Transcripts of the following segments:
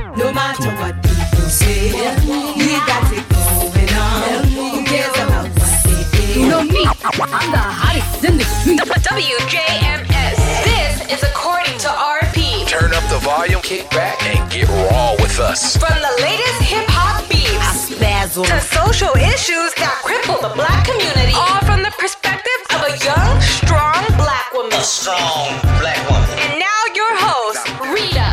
No matter what people say, we got it going on. Who cares about what they say? You know me, I'm the hottest in the WJMS. This is According to RP. Turn up the volume, kick back, and get raw with us. From the latest hip-hop beats to social issues that cripple the black community, all from the perspective of a young, strong black woman. A strong black woman. And now your host, Rita.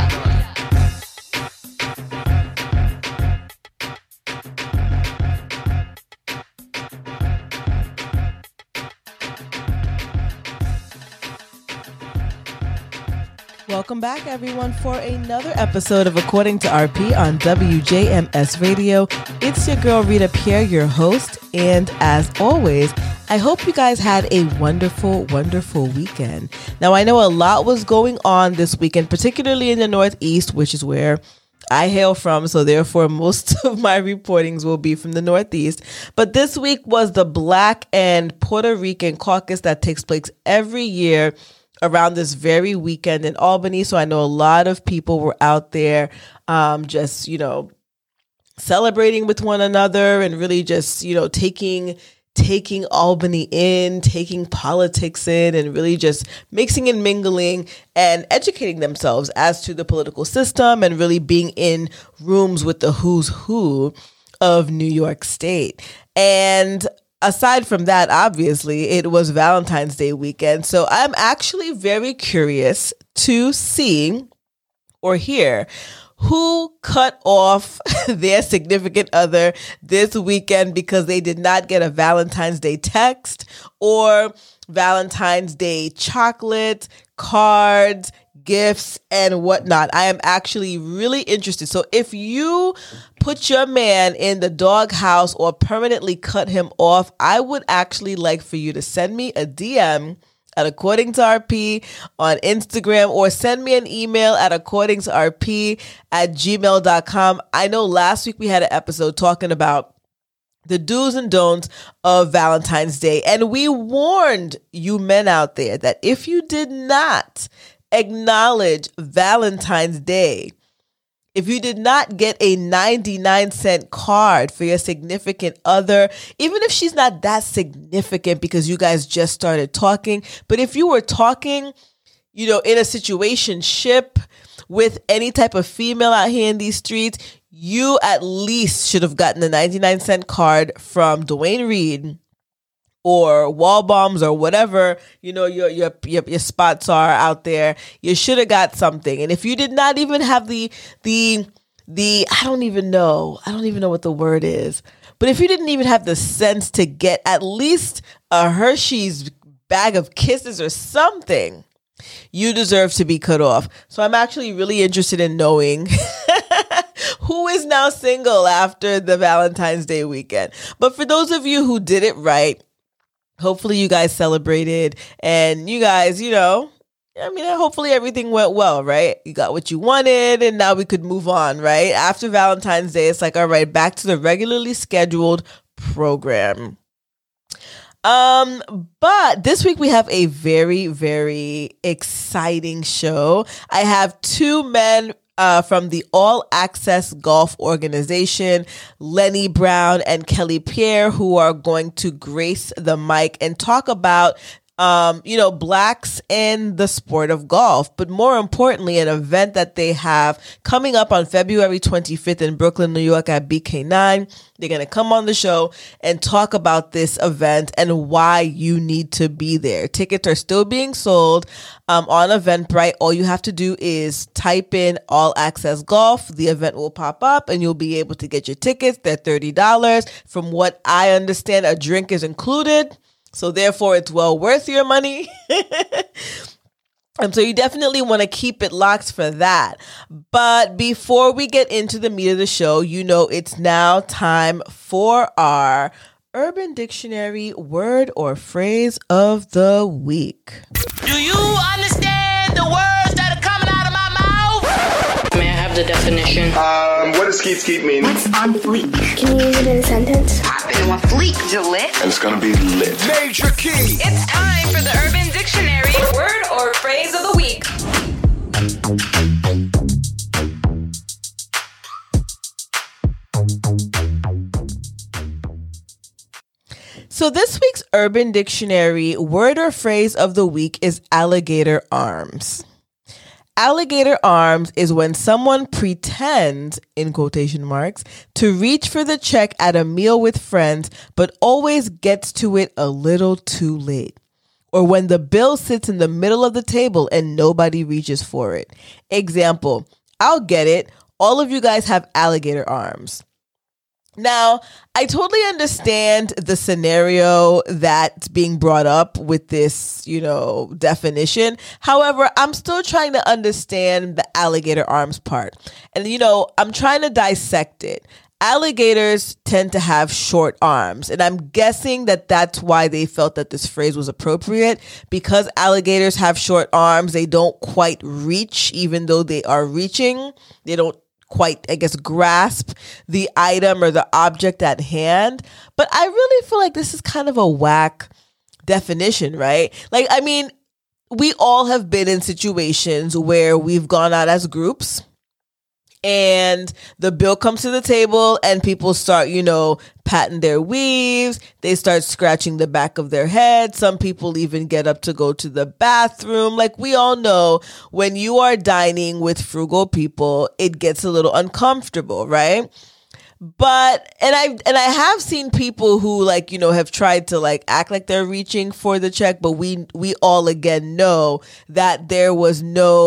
Welcome back, everyone, for another episode of According to RP on WJMS Radio. It's your girl, Rita Pierre, your host. And as always, I hope you guys had a wonderful, wonderful weekend. Now, I know a lot was going on this weekend, particularly in the Northeast, which is where I hail from. So therefore, most of my reportings will be from the Northeast. But this week was the Black and Puerto Rican caucus that takes place every year around this very weekend in Albany. So I know a lot of people were out there just, celebrating with one another and really just, taking Albany in, taking politics in, and really just mixing and mingling and educating themselves as to the political system and really being in rooms with the who's who of New York State. And aside from that, obviously, it was Valentine's Day weekend. So I'm actually very curious to see or hear who cut off their significant other this weekend because they did not get a Valentine's Day text or Valentine's Day chocolate, cards, gifts, and whatnot. I am actually really interested. So if you put your man in the doghouse or permanently cut him off, I would actually like for you to send me a DM at According to RP on Instagram or send me an email at accordingtorp@gmail.com. I know last week we had an episode talking about the do's and don'ts of Valentine's Day. And we warned you men out there that if you did not acknowledge Valentine's Day, if you did not get a 99-cent card for your significant other, even if she's not that significant because you guys just started talking, but if you were talking, in a situationship with any type of female out here in these streets, you at least should have gotten the 99-cent card from Dwayne Reed or Wall Bombs or whatever, your spots are out there. You should have got something. And if you did not even have the I don't even know what the word is, but if you didn't even have the sense to get at least a Hershey's bag of kisses or something, you deserve to be cut off. So I'm actually really interested in knowing who is now single after the Valentine's Day weekend. But for those of you who did it right, hopefully you guys celebrated and you guys, hopefully everything went well, right? You got what you wanted and now we could move on, right? After Valentine's Day, it's like, all right, back to the regularly scheduled program. But this week we have a very, very exciting show. I have two men from the All Access Golf Organization, Lenny Brown and Kelly Pierre, who are going to grace the mic and talk about blacks in the sport of golf, but more importantly, an event that they have coming up on February 25th in Brooklyn, New York at BK9. They're going to come on the show and talk about this event and why you need to be there. Tickets are still being sold on Eventbrite. All you have to do is type in All Access Golf. The event will pop up and you'll be able to get your tickets. They're $30. From what I understand, a drink is included. So therefore, it's well worth your money. And so you definitely want to keep it locked for that. But before we get into the meat of the show, it's now time for our Urban Dictionary word or phrase of the week. Do you understand the words that are coming out of my mouth? May I have the definition? What does skeet mean? What's on fleek? Can you use it in a sentence? I've been on fleek, Gillette. And it's gonna be lit. Major key. It's time for the Urban Dictionary word or phrase of the week. So this week's Urban Dictionary word or phrase of the week is alligator arms. Alligator arms is when someone pretends, in quotation marks, to reach for the check at a meal with friends, but always gets to it a little too late. Or when the bill sits in the middle of the table and nobody reaches for it. Example, I'll get it. All of you guys have alligator arms. Now, I totally understand the scenario that's being brought up with this, definition. However, I'm still trying to understand the alligator arms part. And, I'm trying to dissect it. Alligators tend to have short arms, and I'm guessing that that's why they felt that this phrase was appropriate. Because alligators have short arms, they don't quite reach, even though they are reaching. They don't quite, grasp the item or the object at hand. But I really feel like this is kind of a whack definition, right? We all have been in situations where we've gone out as groups and the bill comes to the table and people start, patting their weaves. They start scratching the back of their head. Some people even get up to go to the bathroom. Like we all know, when you are dining with frugal people, it gets a little uncomfortable, right? But, and I have seen people who have tried to act like they're reaching for the check, but we all again know that there was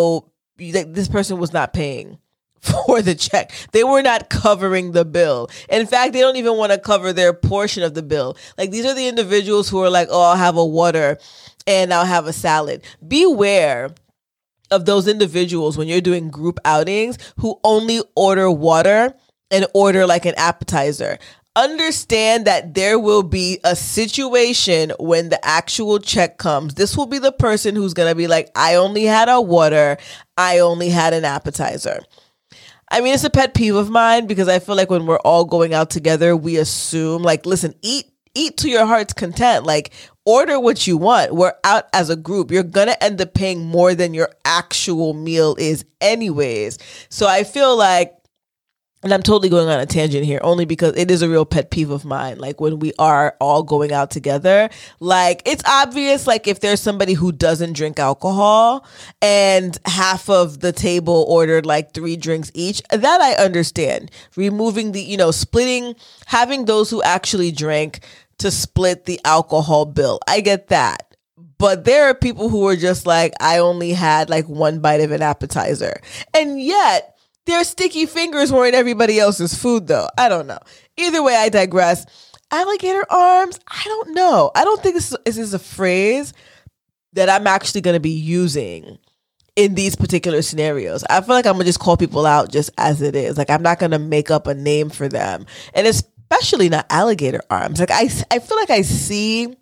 this person was not paying for the check. They were not covering the bill. In fact, they don't even want to cover their portion of the bill. These are the individuals who are like, oh, I'll have a water and I'll have a salad. Beware of those individuals when you're doing group outings who only order water and order an appetizer. Understand that there will be a situation when the actual check comes. This will be the person who's going to be like, I only had a water. I only had an appetizer. It's a pet peeve of mine because I feel like when we're all going out together, we assume listen, eat to your heart's content. Order what you want. We're out as a group. You're going to end up paying more than your actual meal is anyways. So I feel like, and I'm totally going on a tangent here only because it is a real pet peeve of mine. When we are all going out together, it's obvious, if there's somebody who doesn't drink alcohol and half of the table ordered 3 drinks each, that I understand. Removing the, splitting, having those who actually drank to split the alcohol bill. I get that. But there are people who are just I only had 1 bite of an appetizer. And yet, their sticky fingers were in everybody else's food, though. I don't know. Either way, I digress. Alligator arms? I don't know. I don't think this is a phrase that I'm actually going to be using in these particular scenarios. I feel like I'm going to just call people out just as it is. I'm not going to make up a name for them. And especially not alligator arms. I feel like I see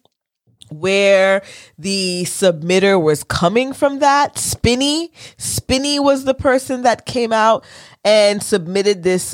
where the submitter was coming from that. Spinny was the person that came out and submitted this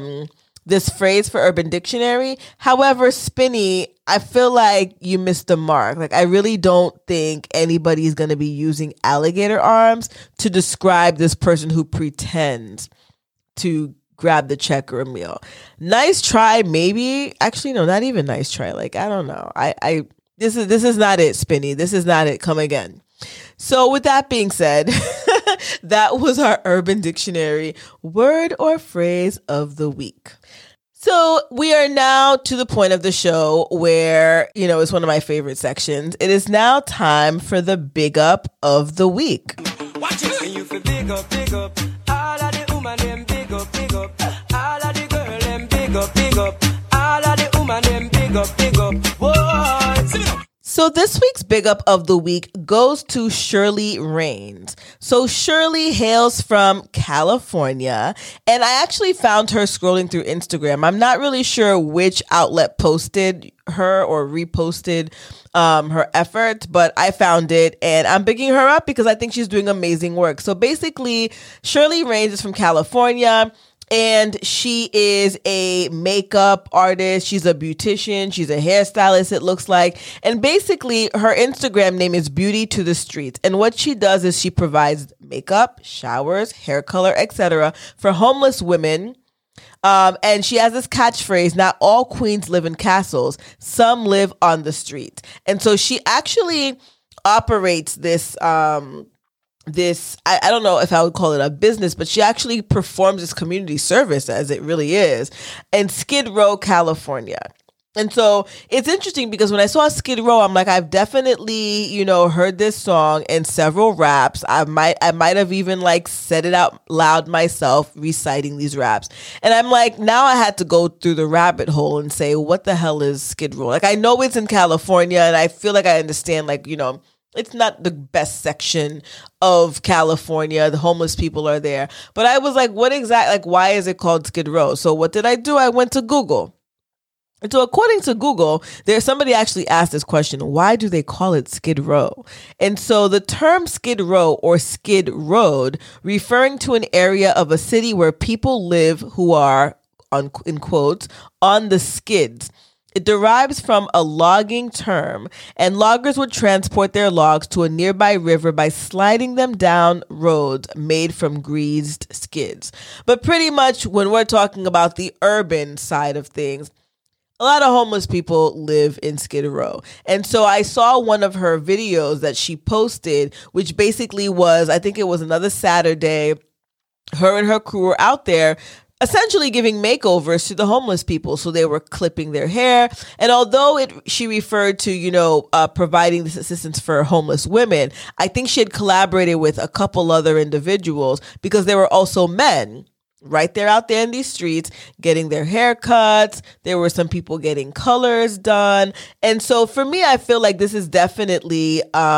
phrase for Urban Dictionary. However, Spinny, I feel like you missed the mark. I really don't think anybody's going to be using alligator arms to describe this person who pretends to grab the check or a meal. Nice try, maybe. Actually, no, not even nice try. I don't know. This is not it, Spinny. This is not it. Come again. So with that being said, that was our Urban Dictionary word or phrase of the week. So we are now to the point of the show where, it's one of my favorite sections. It is now time for the big up of the week. Watch it. And you feel big up. All of the woman them big up. All of the girl them big up. All of the woman them big up. Whoa. So this week's big up of the week goes to Shirley Raines. So Shirley hails from California, and I actually found her scrolling through Instagram. I'm not really sure which outlet posted her or reposted her efforts, but I found it and I'm bigging her up because I think she's doing amazing work. So basically, Shirley Raines is from California. And she is a makeup artist. She's a beautician. She's a hairstylist, it looks like. And basically, her Instagram name is Beauty to the Streets. And what she does is she provides makeup, showers, hair color, etc. for homeless women And she has this catchphrase, not all queens live in castles, some live on the street. And so she actually operates this, I don't know if I would call it a business, but she actually performs this community service, as it really is, in Skid Row, California. And so it's interesting because when I saw Skid Row, I'm like, I've definitely, heard this song in several raps. I might have even like said it out loud myself, reciting these raps. And I'm like, now I had to go through the rabbit hole and say, what the hell is Skid Row? Like, I know it's in California, and I feel like I understand, like, it's not the best section of California. The homeless people are there. But I was like, why is it called Skid Row? So what did I do? I went to Google. And so according to Google, somebody actually asked this question, why do they call it Skid Row? And so the term Skid Row or Skid Road, referring to an area of a city where people live who are, in quotes, on the skids. It derives from a logging term, and loggers would transport their logs to a nearby river by sliding them down roads made from greased skids. But pretty much when we're talking about the urban side of things, a lot of homeless people live in Skid Row. And so I saw one of her videos that she posted, which basically was, I think it was another Saturday, her and her crew were out there essentially giving makeovers to the homeless people. So they were clipping their hair. And although she referred to, providing this assistance for homeless women, I think she had collaborated with a couple other individuals because there were also men right there out there in these streets getting their haircuts. There were some people getting colors done. And so for me, I feel like this is definitely,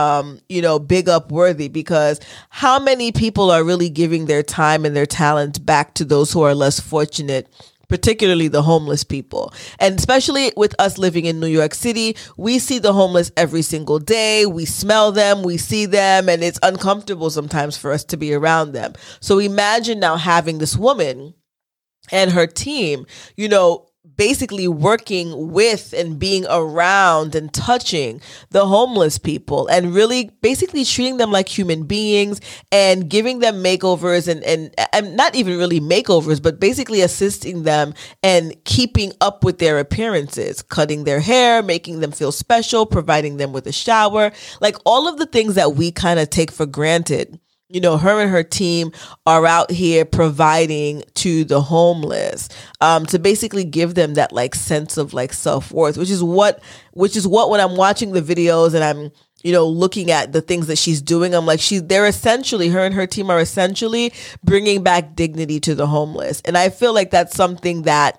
big up worthy, because how many people are really giving their time and their talent back to those who are less fortunate, particularly the homeless people. And especially with us living in New York City, we see the homeless every single day. We smell them, we see them, and it's uncomfortable sometimes for us to be around them. So imagine now having this woman and her team, basically working with and being around and touching the homeless people and really basically treating them like human beings and giving them makeovers and not even really makeovers, but basically assisting them and keeping up with their appearances, cutting their hair, making them feel special, providing them with a shower, like all of the things that we kind of take for granted. Her and her team are out here providing to the homeless, to basically give them that like sense of like self-worth, which is what when I'm watching the videos and I'm, looking at the things that she's doing, I'm like, her and her team are essentially bringing back dignity to the homeless. And I feel like that's something that,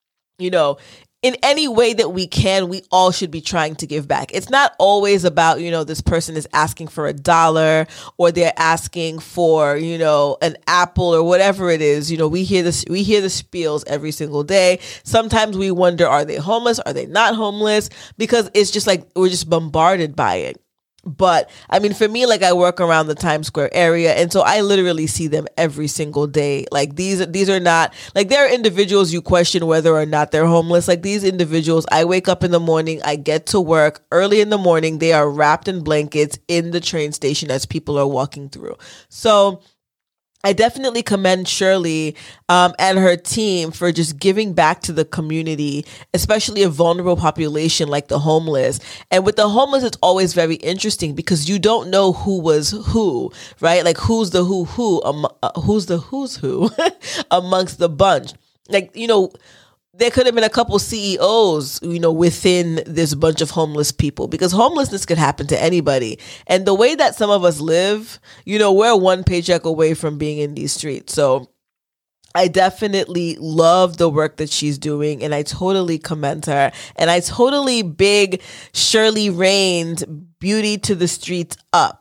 in any way that we can, we all should be trying to give back. It's not always about, this person is asking for $1 or they're asking for, an apple or whatever it is. We hear the spiels every single day. Sometimes we wonder, are they homeless? Are they not homeless? Because it's just like, we're just bombarded by it. But I mean, for me, like I work around the Times Square area. And so I literally see them every single day. Like these are not like, there are individuals you question whether or not they're homeless. Like these individuals, I wake up in the morning, I get to work early in the morning. They are wrapped in blankets in the train station as people are walking through. So I definitely commend Shirley and her team for just giving back to the community, especially a vulnerable population like the homeless. And with the homeless, it's always very interesting because you don't know who was who, right? Like who's the who's the who's who amongst the bunch. Like, there could have been a couple CEOs, within this bunch of homeless people, because homelessness could happen to anybody. And the way that some of us live, we're one paycheck away from being in these streets. So I definitely love the work that she's doing, and I totally commend her. And I totally big Shirley Raines Beauty to the Streets up.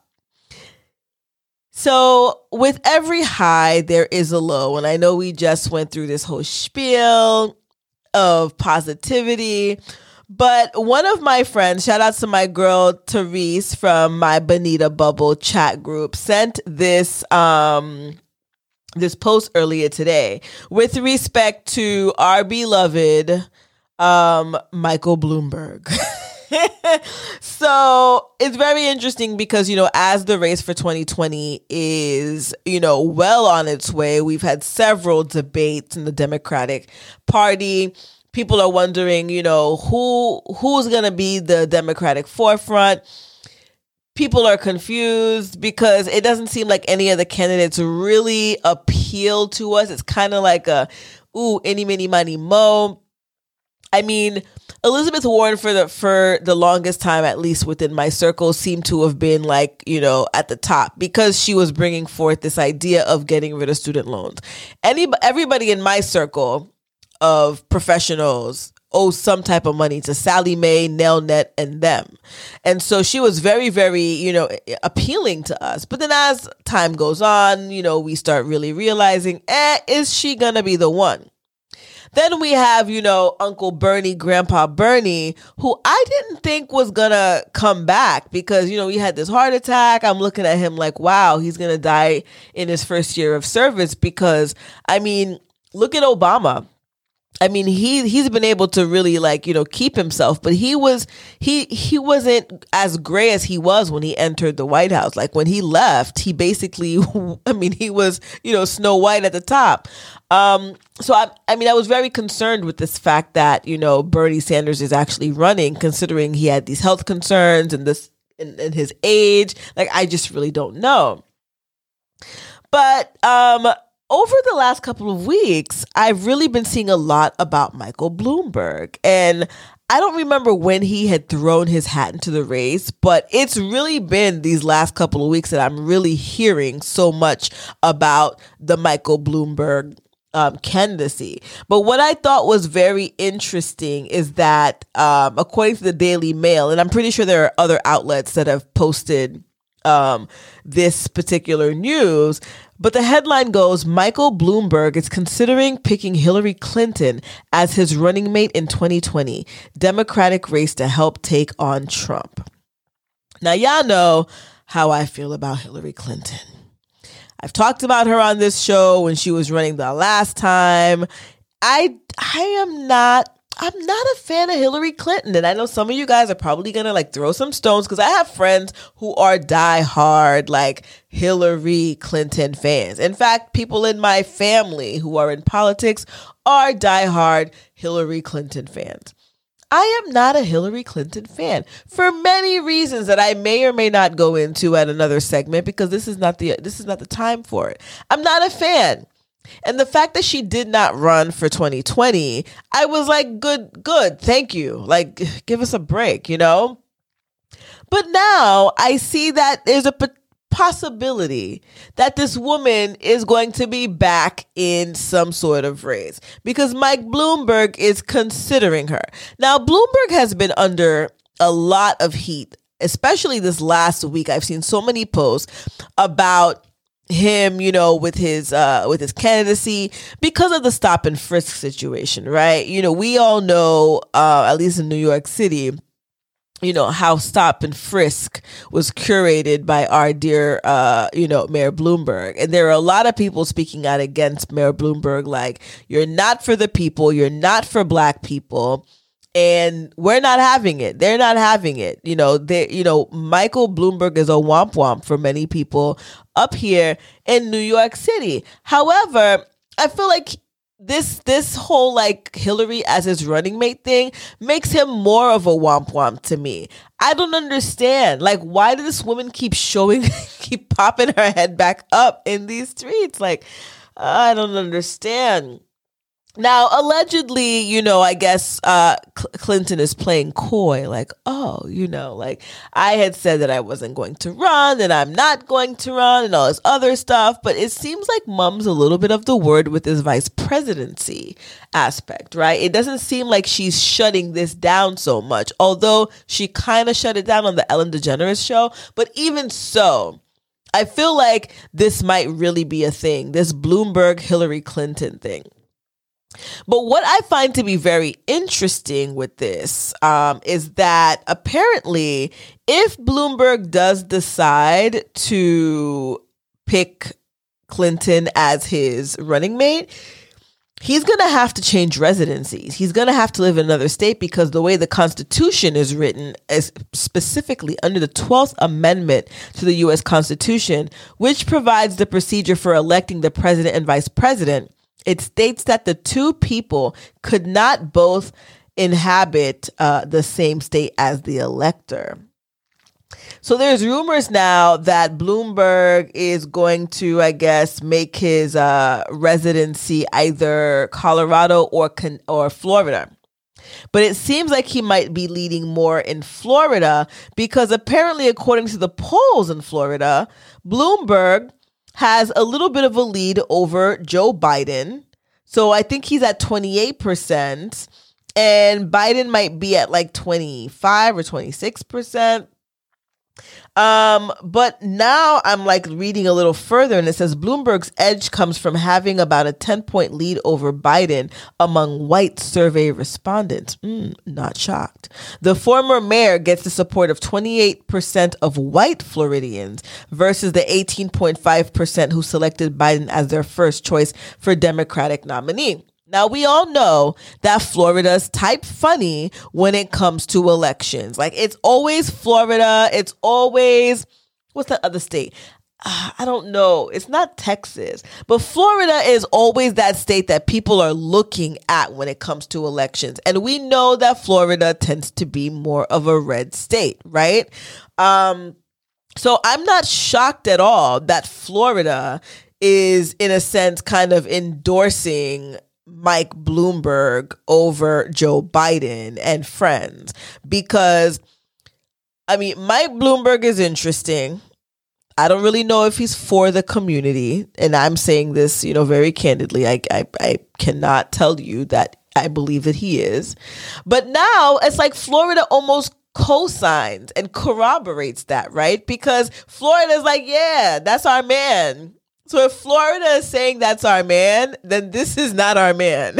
So with every high, there is a low. And I know we just went through this whole spiel of positivity, but one of my friends, shout out to my girl Therese from my Bonita Bubble chat group, sent this this post earlier today with respect to our beloved Michael Bloomberg. So it's very interesting because, as the race for 2020 is, well on its way, we've had several debates in the Democratic Party. People are wondering, who's going to be the Democratic forefront. People are confused because it doesn't seem like any of the candidates really appeal to us. It's kind of like any, mini, money, mo. I mean, Elizabeth Warren for the longest time, at least within my circle, seemed to have been like, at the top because she was bringing forth this idea of getting rid of student loans. Everybody in my circle of professionals owes some type of money to Sally Mae, Nelnet, and them. And so she was very, very, appealing to us. But then as time goes on, we start really realizing, is she going to be the one? Then we have, Uncle Bernie, Grandpa Bernie, who I didn't think was going to come back because, he had this heart attack. I'm looking at him like, wow, he's going to die in his first year of service because, look at Obama. He's been able to really keep himself, but he wasn't as gray as he was when he entered the White House. Like when he left, he basically, he was, Snow White at the top. So I was very concerned with this fact that, Bernie Sanders is actually running, considering he had these health concerns and and his age. Like, I just really don't know. But, over the last couple of weeks, I've really been seeing a lot about Michael Bloomberg. And I don't remember when he had thrown his hat into the race, but it's really been these last couple of weeks that I'm really hearing so much about the Michael Bloomberg candidacy. But what I thought was very interesting is that according to the Daily Mail, and I'm pretty sure there are other outlets that have posted this particular news, but the headline goes, Michael Bloomberg is considering picking Hillary Clinton as his running mate in 2020, Democratic race to help take on Trump. Now, y'all know how I feel about Hillary Clinton. I've talked about her on this show when she was running the last time. I'm not a fan of Hillary Clinton. And I know some of you guys are probably going to throw some stones because I have friends who are diehard Hillary Clinton fans. In fact, people in my family who are in politics are diehard Hillary Clinton fans. I am not a Hillary Clinton fan for many reasons that I may or may not go into at another segment because this is not the time for it. I'm not a fan. And the fact that she did not run for 2020, I was like, good, thank you. Give us a break, But now I see that there's a possibility that this woman is going to be back in some sort of race because Mike Bloomberg is considering her. Now, Bloomberg has been under a lot of heat, especially this last week. I've seen so many posts about him, with his candidacy because of the stop and frisk situation, right? We all know, at least in New York City, how stop and frisk was curated by our dear, Mayor Bloomberg. And there are a lot of people speaking out against Mayor Bloomberg, like, you're not for the people, you're not for Black people. And we're not having it. They're not having it. Michael Bloomberg is a womp womp for many people up here in New York City. However, I feel like this whole Hillary as his running mate thing makes him more of a womp womp to me. I don't understand. Why did this woman keep popping her head back up in these streets? I don't understand. Now, allegedly, I guess Clinton is playing coy, I had said that I wasn't going to run and I'm not going to run and all this other stuff. But it seems like mum's a little bit of the word with this vice presidency aspect, right? It doesn't seem like she's shutting this down so much, although she kind of shut it down on the Ellen DeGeneres show. But even so, I feel like this might really be a thing, this Bloomberg Hillary Clinton thing. But what I find to be very interesting with this is that apparently if Bloomberg does decide to pick Clinton as his running mate, he's going to have to change residencies. He's going to have to live in another state because the way the Constitution is written is specifically under the 12th Amendment to the U.S. Constitution, which provides the procedure for electing the president and vice president. It states that the two people could not both inhabit the same state as the elector. So there's rumors now that Bloomberg is going to, I guess, make his residency either Colorado or Florida. But it seems like he might be leading more in Florida because apparently, according to the polls in Florida, Bloomberg has a little bit of a lead over Joe Biden. So I think he's at 28%, and Biden might be at like 25 or 26%. But now I'm like reading a little further and it says Bloomberg's edge comes from having about a 10-point lead over Biden among white survey respondents. Not shocked. The former mayor gets the support of 28% of white Floridians versus the 18.5% who selected Biden as their first choice for Democratic nominee. Now, we all know that Florida's type funny when it comes to elections. Like, it's always Florida. It's always, what's that other state? I don't know. It's not Texas. But Florida is always that state that people are looking at when it comes to elections. And we know that Florida tends to be more of a red state, right? So I'm not shocked at all that Florida is, in a sense, kind of endorsing Mike Bloomberg over Joe Biden and friends, because I mean, Mike Bloomberg is interesting. I don't really know if he's for the community, and I'm saying this, very candidly. I cannot tell you that I believe that he is, but now it's like Florida almost co-signs and corroborates that, right? Because Florida is like, yeah, that's our man. So if Florida is saying that's our man, then this is not our man.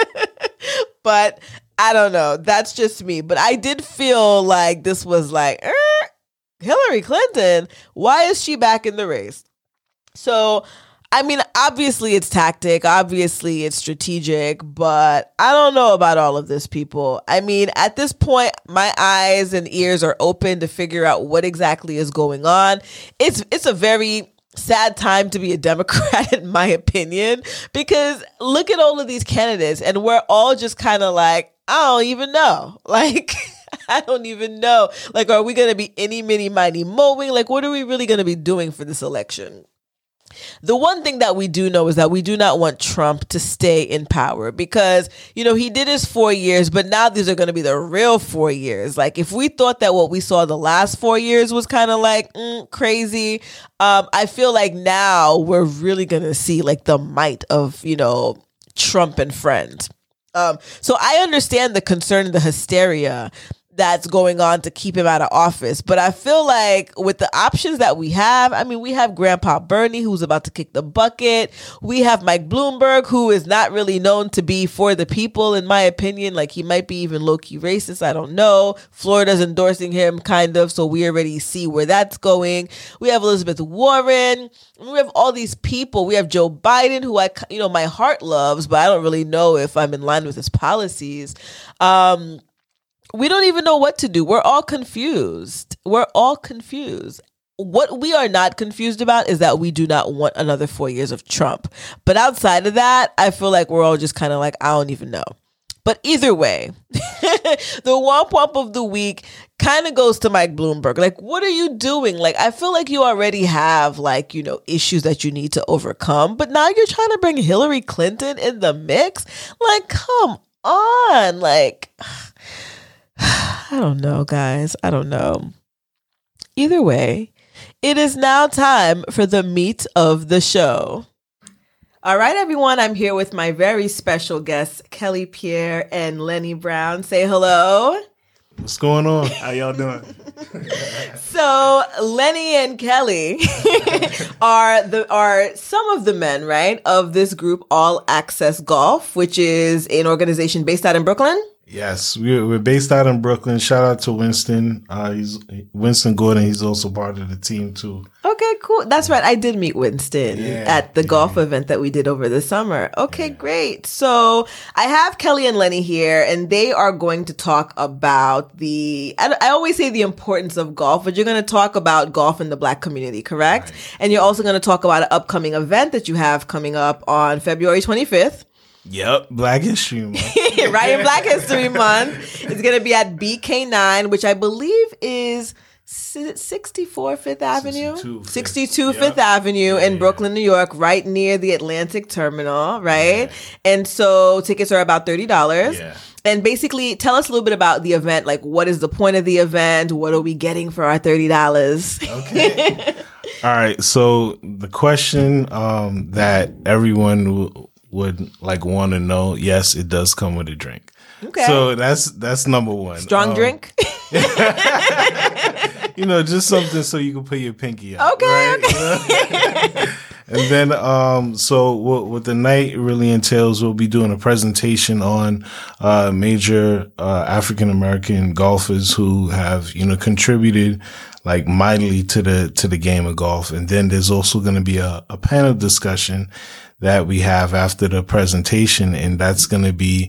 But I don't know. That's just me. But I did feel like this was like, Hillary Clinton, why is she back in the race? So, I mean, obviously it's tactic. Obviously it's strategic. But I don't know about all of this, people. I mean, at this point, my eyes and ears are open to figure out what exactly is going on. It's a very sad time to be a Democrat, in my opinion, because look at all of these candidates and we're all just kind of like, I don't even know. Like, I don't even know. Like, are we going to be any, mini, mighty, mowing? Like, what are we really going to be doing for this election? The one thing that we do know is that we do not want Trump to stay in power because, he did his 4 years, but now these are going to be the real 4 years. Like, if we thought that what we saw the last 4 years was kind of like crazy, I feel like now we're really going to see like the might of, Trump and friends. So I understand the concern and the hysteria that's going on to keep him out of office. But I feel like with the options that we have, I mean, we have Grandpa Bernie, who's about to kick the bucket. We have Mike Bloomberg, who is not really known to be for the people, in my opinion. Like, he might be even low-key racist. I don't know. Florida's endorsing him, kind of, so we already see where that's going. We have Elizabeth Warren. We have all these people. We have Joe Biden, who my heart loves, but I don't really know if I'm in line with his policies. We don't even know what to do. We're all confused. What we are not confused about is that we do not want another 4 years of Trump. But outside of that, I feel like we're all just kind of like, I don't even know. But either way, the womp womp of the week kind of goes to Mike Bloomberg. Like, what are you doing? Like, I feel like you already have like, issues that you need to overcome. But now you're trying to bring Hillary Clinton in the mix? Like, come on. Like, I don't know, guys. I don't know. Either way, it is now time for the meat of the show. All right, everyone. I'm here with my very special guests, Kelly Pierre and Lenny Brown. Say hello. What's going on? How y'all doing? So Lenny and Kelly are some of the men, right, of this group, All Access Golf, which is an organization based out in Brooklyn. Yes, we're based out in Brooklyn. Shout out to Winston. He's Winston Gordon. He's also part of the team too. Okay, cool. That's right. I did meet Winston at the golf event that we did over the summer. Okay, great. So I have Kelly and Lenny here, and they are going to talk about I always say the importance of golf, but you're going to talk about golf in the Black community, correct? Right. And you're also going to talk about an upcoming event that you have coming up on February 25th. Yep, Black History Month. Right, in Black History Month. It's going to be at BK9, which I believe is 64 Fifth Avenue? 62 Fifth Avenue in Brooklyn, New York, right near the Atlantic Terminal, right? And so tickets are about $30. Yeah. And basically, tell us a little bit about the event. Like, what is the point of the event? What are we getting for our $30? Okay. All right. So the question that everyone would like want to know, yes, it does come with a drink. Okay. So that's number one. Strong drink? Just something so you can put your pinky out. Okay, right? Okay. And then, so what the night really entails, we'll be doing a presentation on major African American golfers who have, contributed like mightily to the game of golf. And then there's also going to be a panel discussion that we have after the presentation, and that's going to be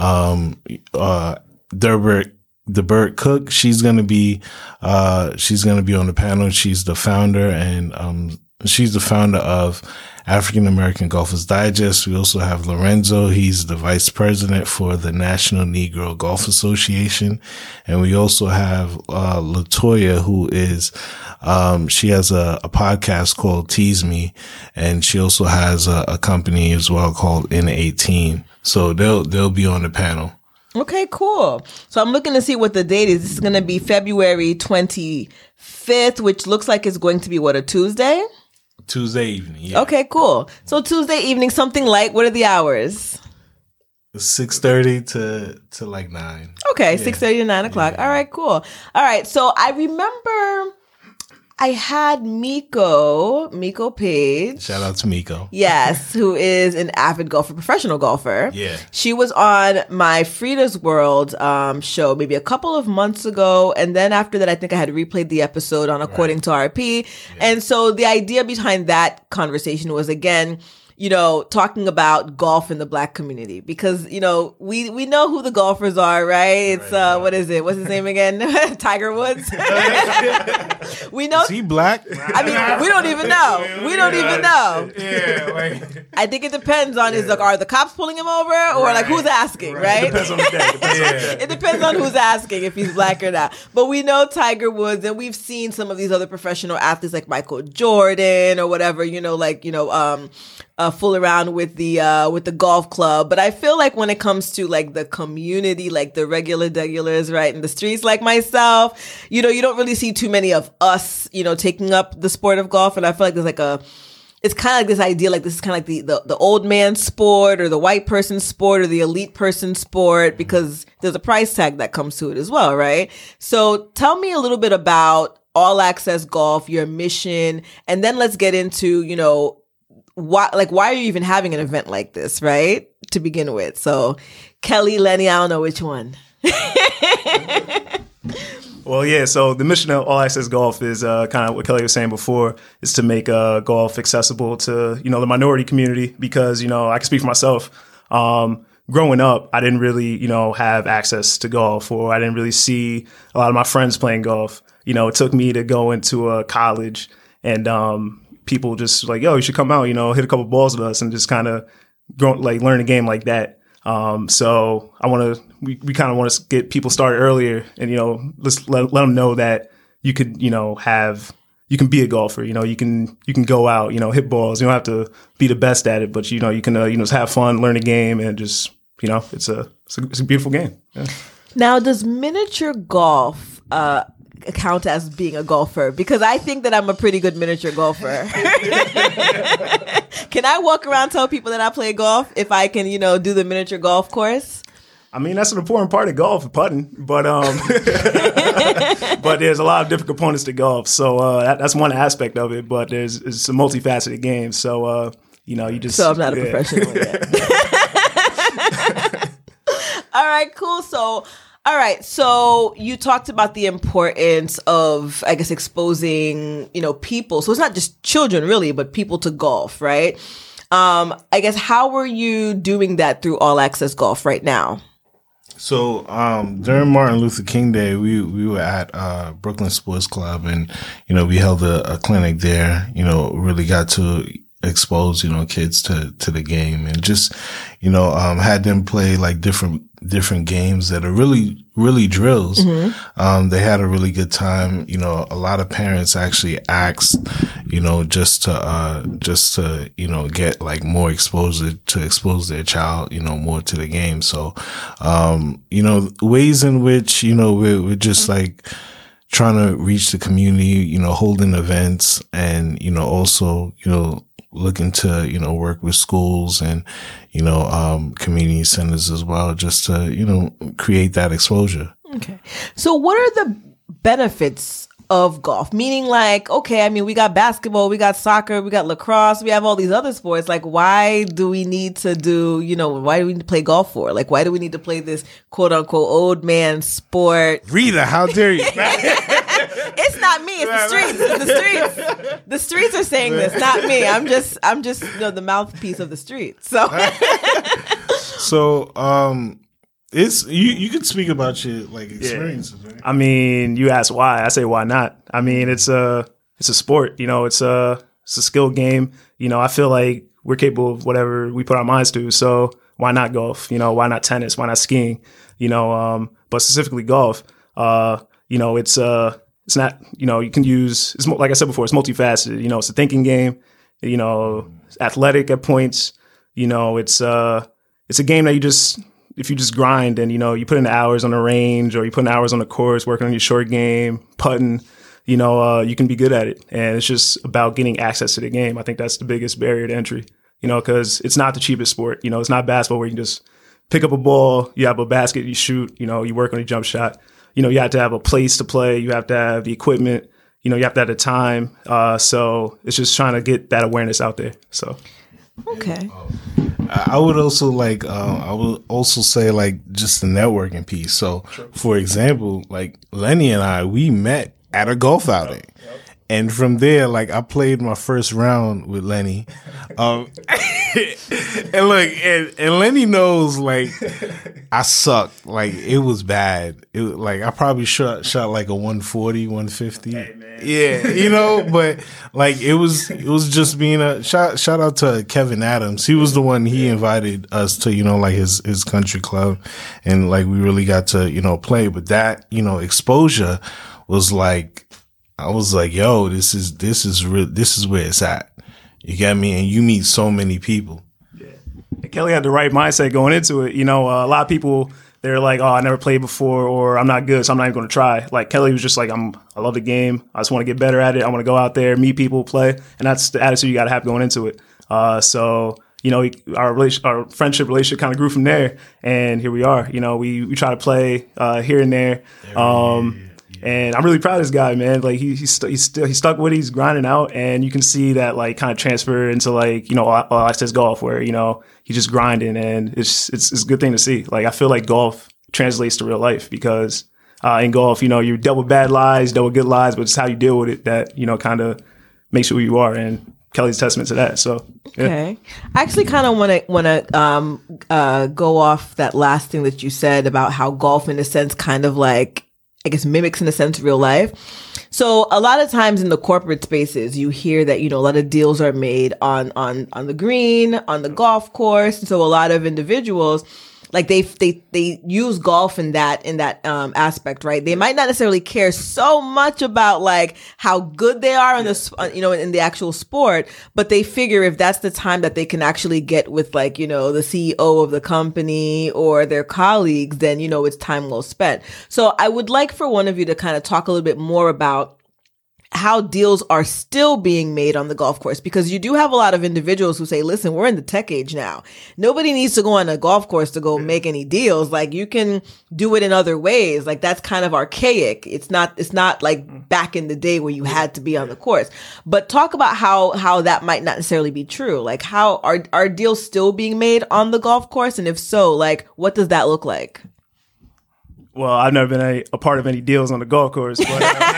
DeBert Cook. She's going to be on the panel. She's the founder, and she's the founder of African American Golfers Digest. We also have Lorenzo. He's the vice president for the National Negro Golf Association. And we also have Latoya, who is she has a podcast called Tease Me, and she also has a company as well called N18. So they'll be on the panel. Okay, cool. So I'm looking to see what the date is. This is going to be February 25th, which looks like it's going to be a Tuesday? Tuesday evening, yeah. Okay, cool. So Tuesday evening, something light. What are the hours? 6:30 to like 9. Okay, 6:30 to 9 o'clock. Yeah. All right, cool. All right, so I remember I had Miko Page. Shout out to Miko. Yes, who is an avid golfer, professional golfer. Yeah. She was on my Frida's World show maybe a couple of months ago. And then after that, I think I had replayed the episode on According to RP. Yeah. And so the idea behind that conversation was, again, talking about golf in the Black community, because, we know who the golfers are, right? It's, what is it? What's his name again? Tiger Woods. We know. Is he Black? I mean, we don't even know. We don't even know. Yeah. I think it depends on are the cops pulling him over, or who's asking, right? It depends on the day. It depends on who's asking if he's Black or not. But we know Tiger Woods, and we've seen some of these other professional athletes like Michael Jordan or whatever, fool around with the golf club. But I feel like when it comes to like the community, like the regulars, right, in the streets, like myself, you don't really see too many of us, taking up the sport of golf. And I feel like there's it's kind of like this idea, like this is kind of like the old man sport, or the white person sport, or the elite person sport, because there's a price tag that comes to it as well, right? So tell me a little bit about All Access Golf, your mission, and then let's get into, why are you even having an event like this, right? To begin with. So Kelly, Lenny, I don't know which one. Well, yeah, so the mission of All Access Golf is kind of what Kelly was saying before, is to make golf accessible to, the minority community, because, I can speak for myself. Growing up, I didn't really, have access to golf, or I didn't really see a lot of my friends playing golf. It took me to go into a college, and people just like, yo, you should come out, hit a couple balls with us, and just kind of learn the game like that. So we kind of want to get people started earlier, and, let's let them know that you could, you can be a golfer, you can go out, hit balls. You don't have to be the best at it, but, you can, just have fun, learn the game, and just, it's a beautiful game. Yeah. Now, does miniature golf, count as being a golfer? Because I think that I'm a pretty good miniature golfer. Can I walk around and tell people that I play golf if I can, do the miniature golf course? I mean, that's an important part of golf, putting, but but there's a lot of different components to golf. So that's one aspect of it, but it's a multifaceted game. So, you just... So I'm not a professional yet. All right, cool. So, all right. So you talked about the importance of, I guess, exposing, people. So it's not just children really, but people to golf, right? I guess, how are you doing that through All Access Golf right now? So during Martin Luther King Day, we were at Brooklyn Sports Club, and we held a clinic there. Really got to expose kids to the game, and just had them play like different games that are really drills. Mm-hmm. They had a really good time. A lot of parents actually asked just to get like more exposure to expose their child more to the game. So ways in which we're just like trying to reach the community, holding events, and also looking to work with schools and community centers as well, just to create that exposure. Okay. So what are the benefits of golf? Meaning, like, okay, I mean, we got basketball, we got soccer, we got lacrosse, we have all these other sports. Like, why do we need to why do we need to play golf for? Like, why do we need to play this quote unquote old man sport? Rita, how dare you? It's not me. It's the streets. It's the streets. The streets are saying this, not me. I'm just the mouthpiece of the streets. So, it's you can speak about your like experiences. Yeah. Right? I mean, you ask why. I say why not. I mean, it's a sport. It's a skill game. I feel like we're capable of whatever we put our minds to. So why not golf? Why not tennis? Why not skiing? But specifically golf. It's not, you can use, it's like I said before, it's multifaceted. It's a thinking game, athletic at points. It's a game that if you just grind and, you put in hours on the range, or you put in hours on the course, working on your short game, putting, you can be good at it. And it's just about getting access to the game. I think that's the biggest barrier to entry, because it's not the cheapest sport. It's not basketball where you can just pick up a ball, you have a basket, you shoot, you work on a jump shot. You have to have a place to play. You have to have the equipment. You have to have the time. So it's just trying to get that awareness out there. So, okay. I would also say like just the networking piece. So, for example, like Lenny and I, we met at a golf outing. And from there, like, I played my first round with Lenny. And look, and Lenny knows, like, I sucked. Like, it was bad. Like, I probably shot like a 140, 150. Hey, man. Yeah, but, like, it was just being shout out to Kevin Adams. He was the one, he invited us to, like, his country club. And, like, we really got to, play. But that, exposure was, like, I was like, yo, this is real. This is where it's at. You get me? And you meet so many people. Yeah. And Kelly had the right mindset going into it. A lot of people, they're like, oh, I never played before, or I'm not good, so I'm not even going to try. Like, Kelly was just like, I love the game. I just want to get better at it. I want to go out there, meet people, play. And that's the attitude you got to have going into it. So, our friendship relationship kind of grew from there. And here we are. We try to play here and there. And I'm really proud of this guy, man. Like he stuck with it. He's grinding out, and you can see that like kind of transfer into like All Access Golf, where he's just grinding, and it's a good thing to see. Like I feel like golf translates to real life, because in golf, you dealt with bad lies, dealt with good lies, but it's how you deal with it that kind of makes you who you are. And Kelly's a testament to that. So yeah. Okay, I actually kind of want to go off that last thing that you said about how golf, in a sense, kind of like, I guess, mimics in a sense real life. So a lot of times in the corporate spaces, you hear that, a lot of deals are made on the green, on the golf course. So a lot of individuals, like they use golf in that aspect, right? They might not necessarily care so much about like how good they are in in the actual sport, but they figure if that's the time that they can actually get with like, the CEO of the company or their colleagues, then, it's time well spent. So I would like for one of you to kind of talk a little bit more about how deals are still being made on the golf course, because you do have a lot of individuals who say, listen, we're in the tech age now. Nobody needs to go on a golf course to go make any deals. Like, you can do it in other ways. Like, that's kind of archaic. It's not like back in the day where you had to be on the course. But talk about how that might not necessarily be true. Like, how are deals still being made on the golf course? And if so, like, what does that look like? Well, I've never been a part of any deals on the golf course, but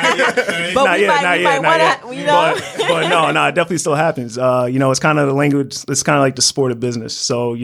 not yet. But no, it definitely still happens. It's kind of the language. It's kind of like the sport of business. So,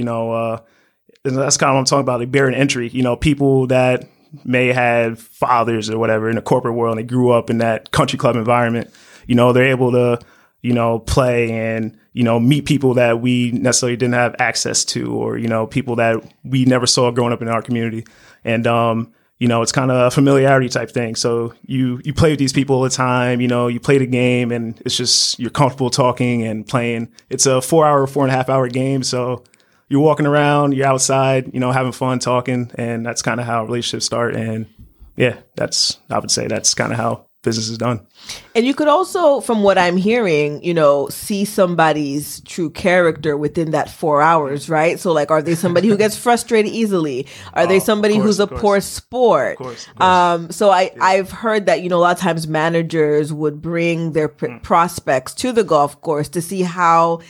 that's kind of what I'm talking about. Like barrier to entry. People that may have fathers or whatever in the corporate world, and they grew up in that country club environment. They're able to, play and, meet people that we necessarily didn't have access to, or, people that we never saw growing up in our community. And, it's kind of a familiarity type thing. So you play with these people all the time, you play the game, and it's just, you're comfortable talking and playing. It's a 4.5 hour game. So you're walking around, you're outside, having fun talking. And that's kind of how relationships start. And yeah, I would say that's kind of how business is done. And you could also, from what I'm hearing, see somebody's true character within that 4 hours, right? So like, are they somebody who gets frustrated easily? Are they somebody who's a poor sport? Of course. So I've heard that, a lot of times managers would bring their prospects to the golf course to see how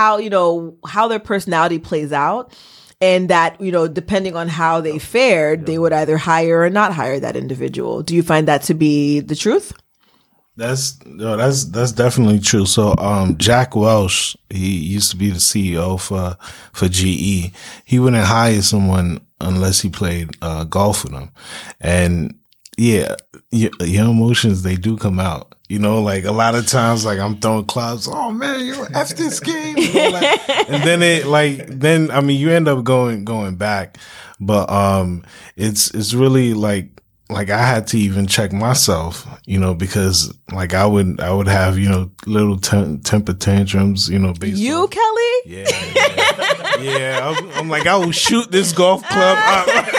their personality plays out. And that, depending on how they fared, they would either hire or not hire that individual. Do you find that to be the truth? That's definitely true. So, Jack Welch, he used to be the CEO for GE. He wouldn't hire someone unless he played, golf with him. And yeah, your emotions, they do come out. Like a lot of times, like I'm throwing clubs. Oh man, F this game. And then you end up going back. But, it's really like I had to even check myself, because like I would have, little temper tantrums, based you, on, Kelly? Yeah. I'm like, I will shoot this golf club up.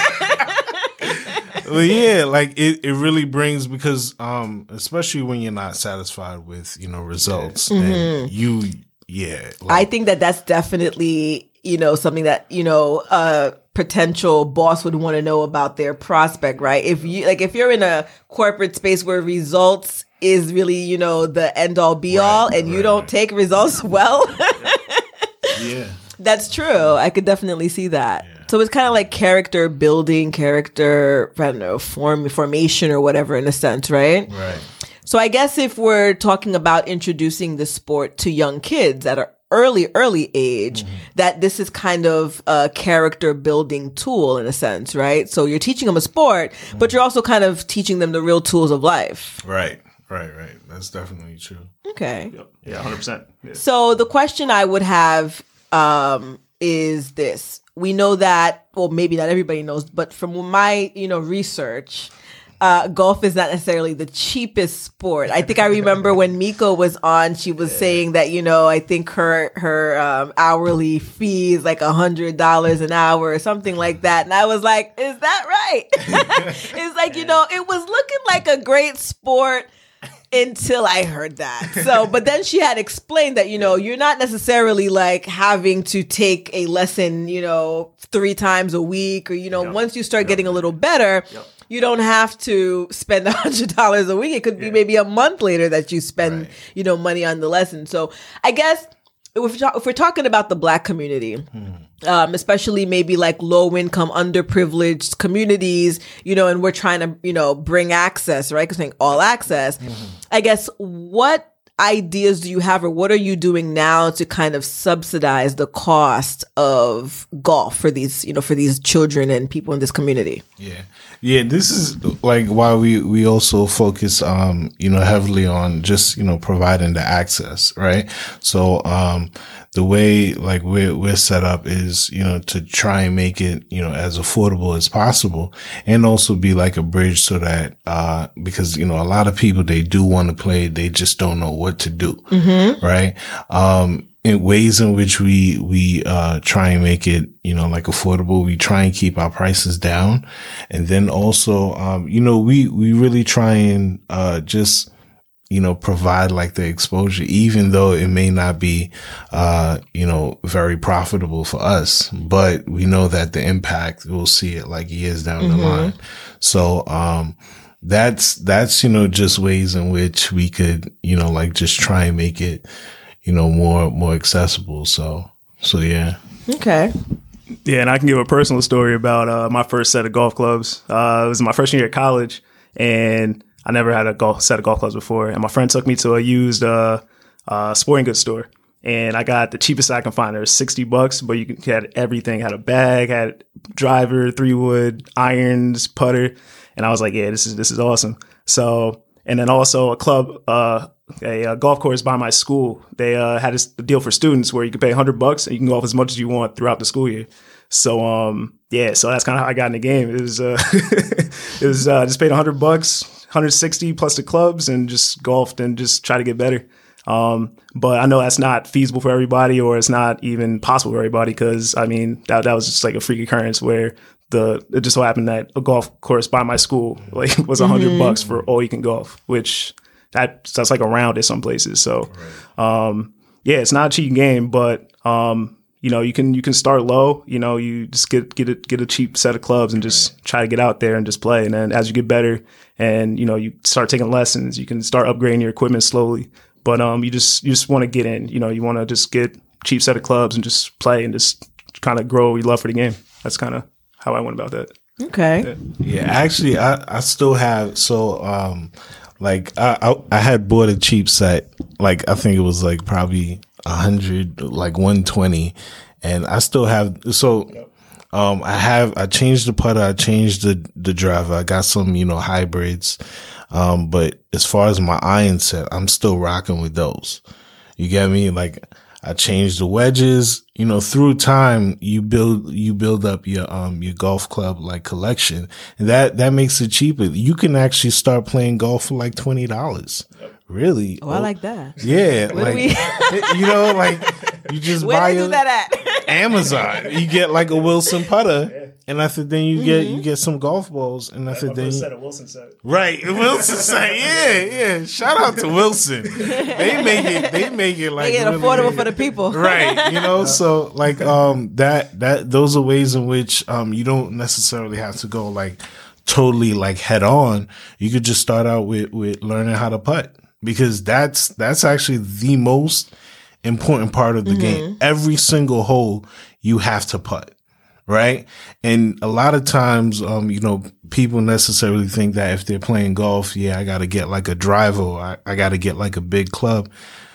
Well, yeah, like it really brings, because especially when you're not satisfied with results, and I think that's definitely something that a potential boss would want to know about their prospect, right? If you're in a corporate space where results is really the end all be all, and you don't take results well, that's true. I could definitely see that. Yeah. So it's kind of like character building, formation or whatever, in a sense, right? Right. So I guess if we're talking about introducing the sport to young kids at an early age, that this is kind of a character building tool in a sense, right? So you're teaching them a sport, but you're also kind of teaching them the real tools of life. Right. That's definitely true. Okay. Yeah, 100%. Yeah. So the question I would have is this. We know that, well, maybe not everybody knows, but from my, research, golf is not necessarily the cheapest sport. I think I remember when Miko was on, she was saying that, I think her hourly fee is like $100 an hour or something like that. And I was like, is that right? It's like, it was looking like a great sport until I heard that. So, but then she had explained that, you're not necessarily like having to take a lesson, 3 times a week, or, once you start getting a little better, you don't have to spend $100 a week. It could be maybe a month later that you spend, money on the lesson. So I guess if we're talking about the Black community, especially maybe like low income, underprivileged communities, and we're trying to, bring access, right? Because all access, I guess, what ideas do you have, or what are you doing now to kind of subsidize the cost of golf for these, for these children and people in this community? Yeah. This is like why we also focus, heavily on just, providing the access, right? So, the way like we're set up is, to try and make it, as affordable as possible, and also be like a bridge so that, because, a lot of people, they do want to play, they just don't know what to do. Right. In ways in which we try and make it, like affordable, we try and keep our prices down. And then also, we really try and, just provide like the exposure, even though it may not be, very profitable for us, but we know that the impact, we'll see it like years down the line. So, that's, just ways in which we could, like just try and make it, more accessible. So yeah. Okay. Yeah. And I can give a personal story about, my first set of golf clubs. It was my freshman year at college, and I never had a set of golf clubs before. And my friend took me to a used, sporting goods store. And I got the cheapest I can find. It was $60, but you had everything. Had a bag, had driver, 3-wood, irons, putter. And I was like, yeah, this is awesome. So, and then also a club, a golf course by my school. They had this deal for students where you could pay $100 and you can golf as much as you want throughout the school year. So, so that's kind of how I got in the game. It was, just paid $100, 160 plus the clubs, and just golfed and just try to get better. But I know that's not feasible for everybody, or it's not even possible for everybody, because that was just like a freak occurrence where it just so happened that a golf course by my school was $100 for all you can golf, which that's like around at some places. So, it's not a cheap game, but you can start low. You just get a cheap set of clubs and just try to get out there and just play. And then as you get better and you start taking lessons, you can start upgrading your equipment slowly. But you just want to get in. You want to just get cheap set of clubs and just play and just kind of grow your love for the game. That's kind of how I went about that. Okay. Yeah, actually, I still have. So, I had bought a cheap set. Like, I think it was like probably 100, like 120, and I still have. So, I changed the putter, I changed the driver, I got some hybrids. But as far as my iron set, I'm still rocking with those. You get me? Like, I changed the wedges. Through time, you build up your golf club like collection, and that makes it cheaper. You can actually start playing golf for like $20. Really? Oh, I like that. Yeah, you just buy that at? Amazon. You get like a Wilson putter, and I think then you get some golf balls, and I think then Wilson set. Right, Wilson set. Yeah. Shout out to Wilson. They make it like make it really affordable for the people. Right. So like that those are ways in which you don't necessarily have to go like totally like head on. You could just start out with learning how to putt, because that's actually the most important part of the game. Every single hole you have to putt, right? And a lot of times, people necessarily think that if they're playing golf, I got to get like a driver, or I got to get like a big club.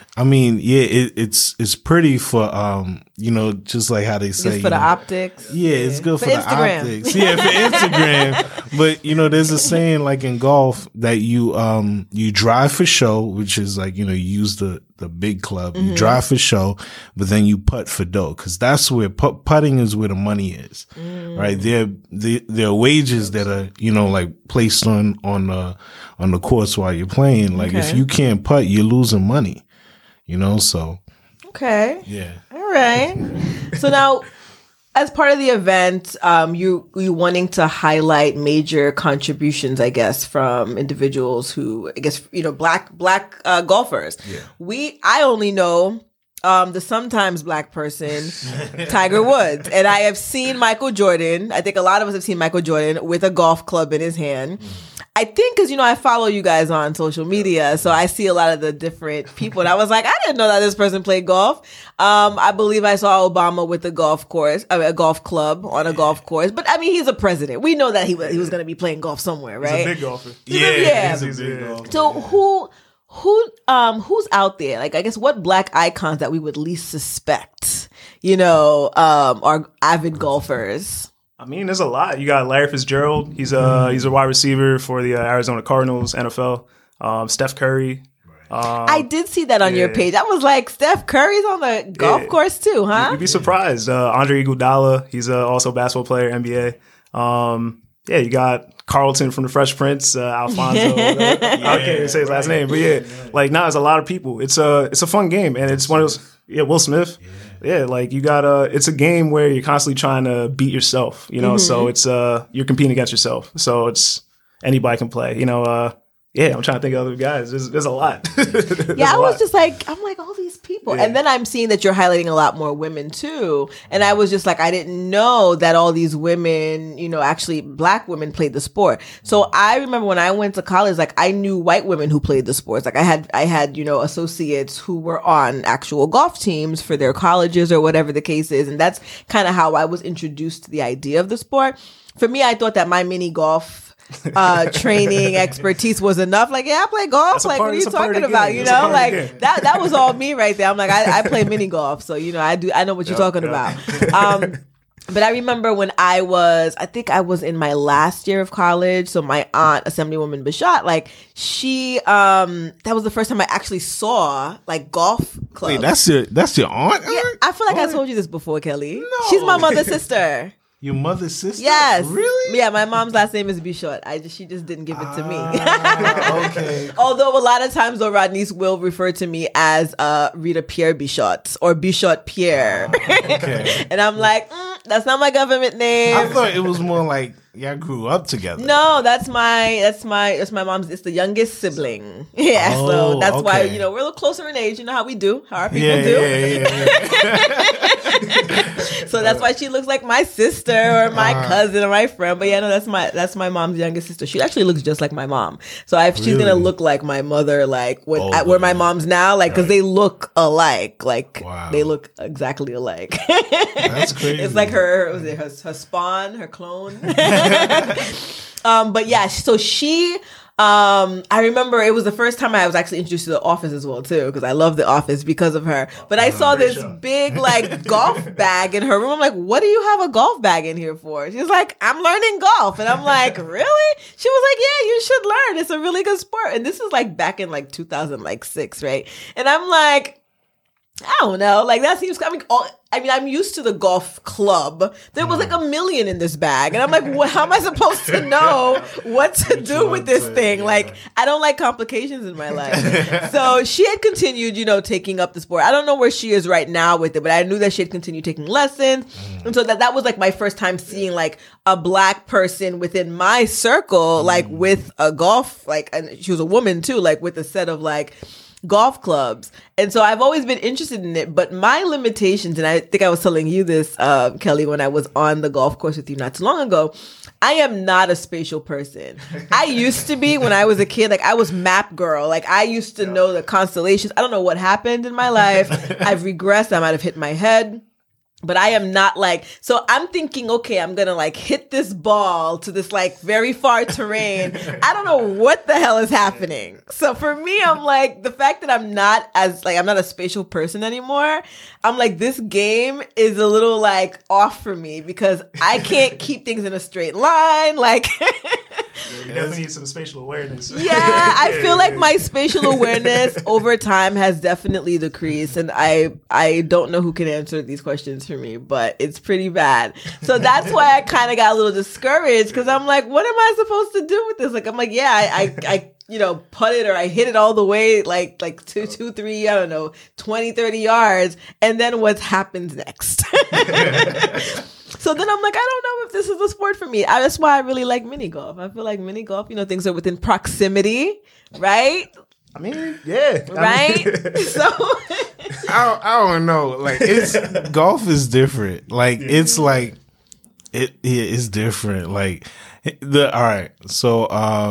It's pretty for, just like how they say. It's for the optics. Yeah, it's good for Instagram. The optics. Yeah, for Instagram. But, there's a saying like in golf that you drive for show, which is like, you use the big club. You drive for show, but then you putt for dough. Cause that's where putting is where the money is, right? There are wages that are, like placed on the course while you're playing. Like if you can't putt, you're losing money. So. Okay. Yeah. All right. So now, as part of the event, you wanting to highlight major contributions, I guess, from individuals who, I guess, black golfers. Yeah. I only know the sometimes black person, Tiger Woods, and I have seen Michael Jordan. I think a lot of us have seen Michael Jordan with a golf club in his hand. I think because, I follow you guys on social media, so I see a lot of the different people. And I was like, I didn't know that this person played golf. I believe I saw Obama with a golf club on a golf course. But, he's a president. We know that he was going to be playing golf somewhere, right? He's a big golfer. Yeah. He's a big golfer. So who's out there? Like, I guess what black icons that we would least suspect, are avid golfers? There's a lot. You got Larry Fitzgerald. He's a wide receiver for the Arizona Cardinals, NFL. Steph Curry. I did see that on your page. I was like, Steph Curry's on the golf course too, huh? You'd be surprised. Andre Iguodala. He's also a basketball player, NBA. You got Carlton from the Fresh Prince, Alfonso. I can't even say his last name, but there's a lot of people. It's a fun game, and it's one of those. Yeah, Will Smith. Yeah, like you got it's a game where you're constantly trying to beat yourself, so it's you're competing against yourself. So it's anybody can play. yeah, I'm trying to think of other guys. There's a lot. I was just like, I'm like, all these people. And then I'm seeing that you're highlighting a lot more women too. And I was just like, I didn't know that all these women, you know, actually Black women played the sport. So I remember when I went to college, like I knew white women who played the sports. Like I had, you know, associates who were on actual golf teams for their colleges or whatever the case is. And that's kind of how I was introduced to the idea of the sport. For me, I thought that my mini golf training expertise was enough. Like, yeah, I play golf. Like, what are you talking about? You know, like that was all me right there. I'm like, I play mini golf, so you know, I know what you're talking about. But I remember when I think I was in my last year of college. So my aunt, Assemblywoman Bishot, like she, that was the first time I actually saw like golf clubs. Wait, that's your aunt? Yeah, I feel like I told you this before, Kelly. No. She's my mother's sister. Your mother's sister? Yes. Really? Yeah, my mom's last name is Bishot. She just didn't give it to me. Okay. Although a lot of times, though, Rodney's will refer to me as Rita Pierre Bishot or Bishot Pierre. Okay. And I'm like, that's not my government name. I thought it was more like y'all grew up together. No, that's my mom's. It's the youngest sibling. Yeah, so that's why, you know, we're a little closer in age. You know how we do, how our people do. Yeah. So that's why she looks like my sister or my cousin or my friend. But yeah, no, that's my mom's youngest sister. She actually looks just like my mom. So she's gonna look like my mother, like where my mom's now, like because they look alike. Like they look exactly alike. That's crazy. It's like her spawn, her clone. But yeah, so she. I remember it was the first time I was actually introduced to The Office as well too, because I love The Office because of her. But I saw this big like golf bag in her room. I'm like, what do you have a golf bag in here for? She's like, I'm learning golf. And I'm like, really? She was like, yeah, you should learn. It's a really good sport. And this is like back in like 2006, right? And I'm like, I don't know. Like that seems. I mean, I'm used to the golf club. There was like $1 million in this bag, and I'm like, how am I supposed to know what to do with this thing? Yeah. Like, I don't like complications in my life. So she had continued, you know, taking up the sport. I don't know where she is right now with it, but I knew that she had continued taking lessons, and so that was like my first time seeing like a Black person within my circle, like with a golf, like, and she was a woman too, like with a set of like golf clubs. And so I've always been interested in it, but my limitations, and I think I was telling you this, Kelly, when I was on the golf course with you not too long ago, I am not a spatial person. I used to be when I was a kid, like I was map girl. Like I used to know the constellations. I don't know what happened in my life. I've regressed. I might have hit my head. But I am not like, so I'm thinking, okay, I'm going to like hit this ball to this like very far terrain. I don't know what the hell is happening. So for me, I'm like, the fact that I'm not a spatial person anymore, I'm like, this game is a little like off for me because I can't keep things in a straight line. Like, you definitely need some spatial awareness. Yeah, I feel like my spatial awareness over time has definitely decreased, and I don't know who can answer these questions for me, but it's pretty bad. So that's why I kind of got a little discouraged because I'm like, what am I supposed to do with this? Like, I'm like, yeah, I you know, putted or I hit it all the way like 2, 3, I don't know, 20, 30 yards, and then what happens next? So then I'm like, I don't know if this is a sport for me. That's why I really like mini golf. I feel like mini golf, you know, things are within proximity, right? I mean, yeah. Right? So I don't know. Like golf is different. Like it's like it is different. Like all right. So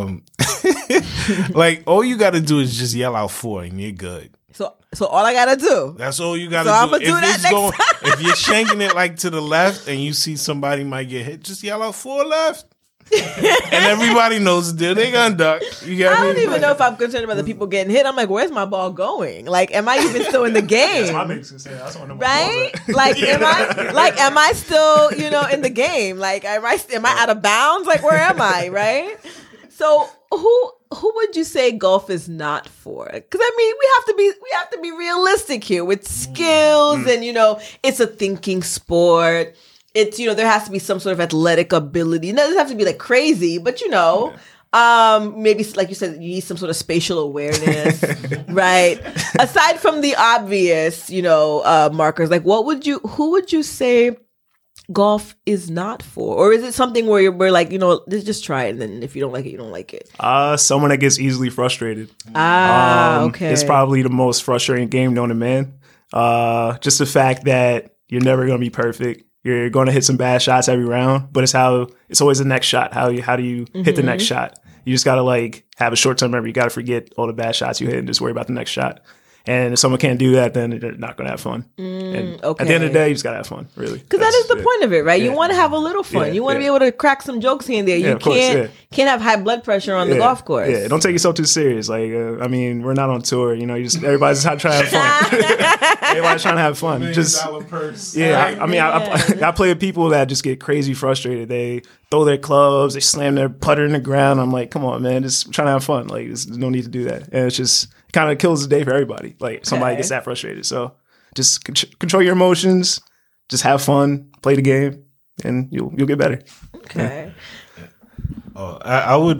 like all you gotta do is just yell out 4 and you're good. So all I gotta do. That's all you gotta do. So I'm gonna do that next time. If you're shanking it like to the left and you see somebody might get hit, just yell out 4 left. And everybody knows the deal. They gonna duck. You get I don't even know if I'm concerned about the people getting hit. I'm like, where's my ball going? Like, am I even still in the game? That's my biggest concern. That's what I know. Right? Like, am I still, you know, in the game? Like, am I out of bounds? Like, where am I? Right? So who would you say golf is not for? Because I mean, we have to be realistic here with skills, and you know, it's a thinking sport. It's, you know, there has to be some sort of athletic ability. It doesn't have to be like crazy, but you know, maybe like you said, you need some sort of spatial awareness, right? Aside from the obvious, you know, markers, like who would you say golf is not for? Or is it something where we're like, just try it, and then if you don't like it, you don't like it? Someone that gets easily frustrated. Okay. It's probably the most frustrating game known to man. Just the fact that you're never going to be perfect. You're going to hit some bad shots every round, but it's always the next shot. How do you hit the next shot? You just got to have a short-term memory. You got to forget all the bad shots you hit and just worry about the next shot. And if someone can't do that, then they're not going to have fun. And at the end of the day, you just got to have fun, really. Because that is the point of it, right? You want to have a little fun. You want to be able to crack some jokes here and there. You can't have high blood pressure on the golf course. Yeah, don't take yourself too serious. We're not on tour. Everybody's trying to have fun. Everybody's trying to have fun. $1 purse. I play with people that just get crazy frustrated. They throw their clubs, they slam their putter in the ground. I'm like, come on, man, just trying to have fun. There's no need to do that. And it's just kind of kills the day for everybody. Somebody gets that frustrated. So just control your emotions, just have fun, play the game, and you'll get better. Okay. I would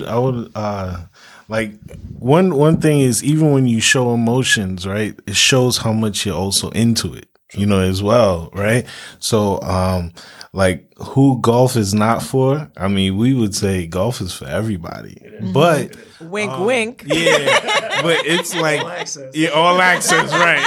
one thing is, even when you show emotions, right, it shows how much you're also into it, as well, right? So who golf is not for? I mean, we would say golf is for everybody, but wink, wink. Yeah, but it's all access, right?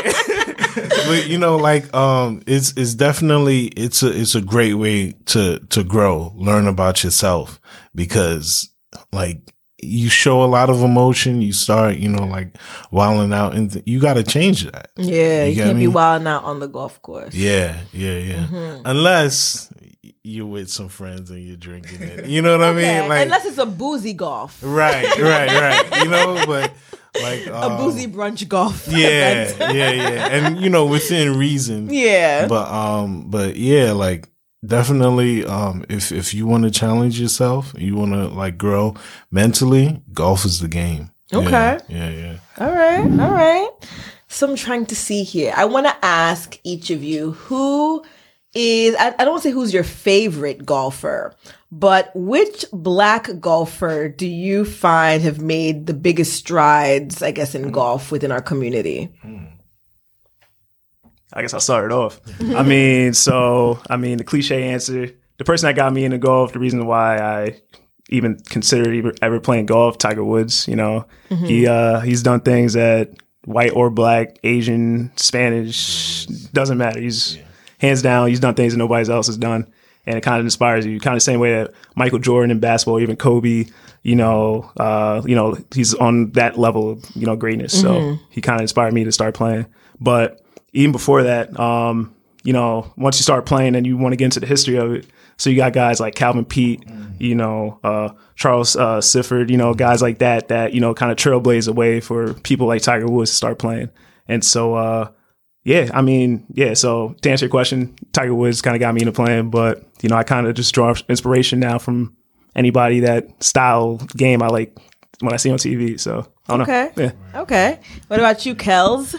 But it's definitely it's a great way to grow, learn about yourself, because you show a lot of emotion, you start, wilding out, and you got to change that. Yeah, you can't be wilding out on the golf course. Yeah. Unless you're with some friends and you're drinking it. You know what I mean? Unless it's a boozy golf. Right. But a boozy brunch golf. Yeah. And within reason. Yeah. But yeah, definitely, if you want to challenge yourself, you want to grow mentally, golf is the game. Okay. Yeah. All right. So I'm trying to see here. I want to ask each of you who is, I don't want to say who's your favorite golfer, but which Black golfer do you find have made the biggest strides, I guess, in golf within our community? I guess I'll start it off. The cliche answer, the person that got me into golf, the reason why I even considered ever playing golf, Tiger Woods, he's done things that white or black, Asian, Spanish, doesn't matter. He's hands down, he's done things that nobody else has done. And it kind of inspires you, kind of the same way that Michael Jordan in basketball, even Kobe, he's on that level of, greatness. So he kind of inspired me to start playing. But even before that, once you start playing and you want to get into the history of it, so you got guys like Calvin Peete, Charles Sifford, guys like that kind of trailblaze a way for people like Tiger Woods to start playing. And so, so to answer your question, Tiger Woods kind of got me into playing, but, I kind of just draw inspiration now from anybody that style game I like when I see on TV. So I don't know. Yeah. Okay. What about you, Kels?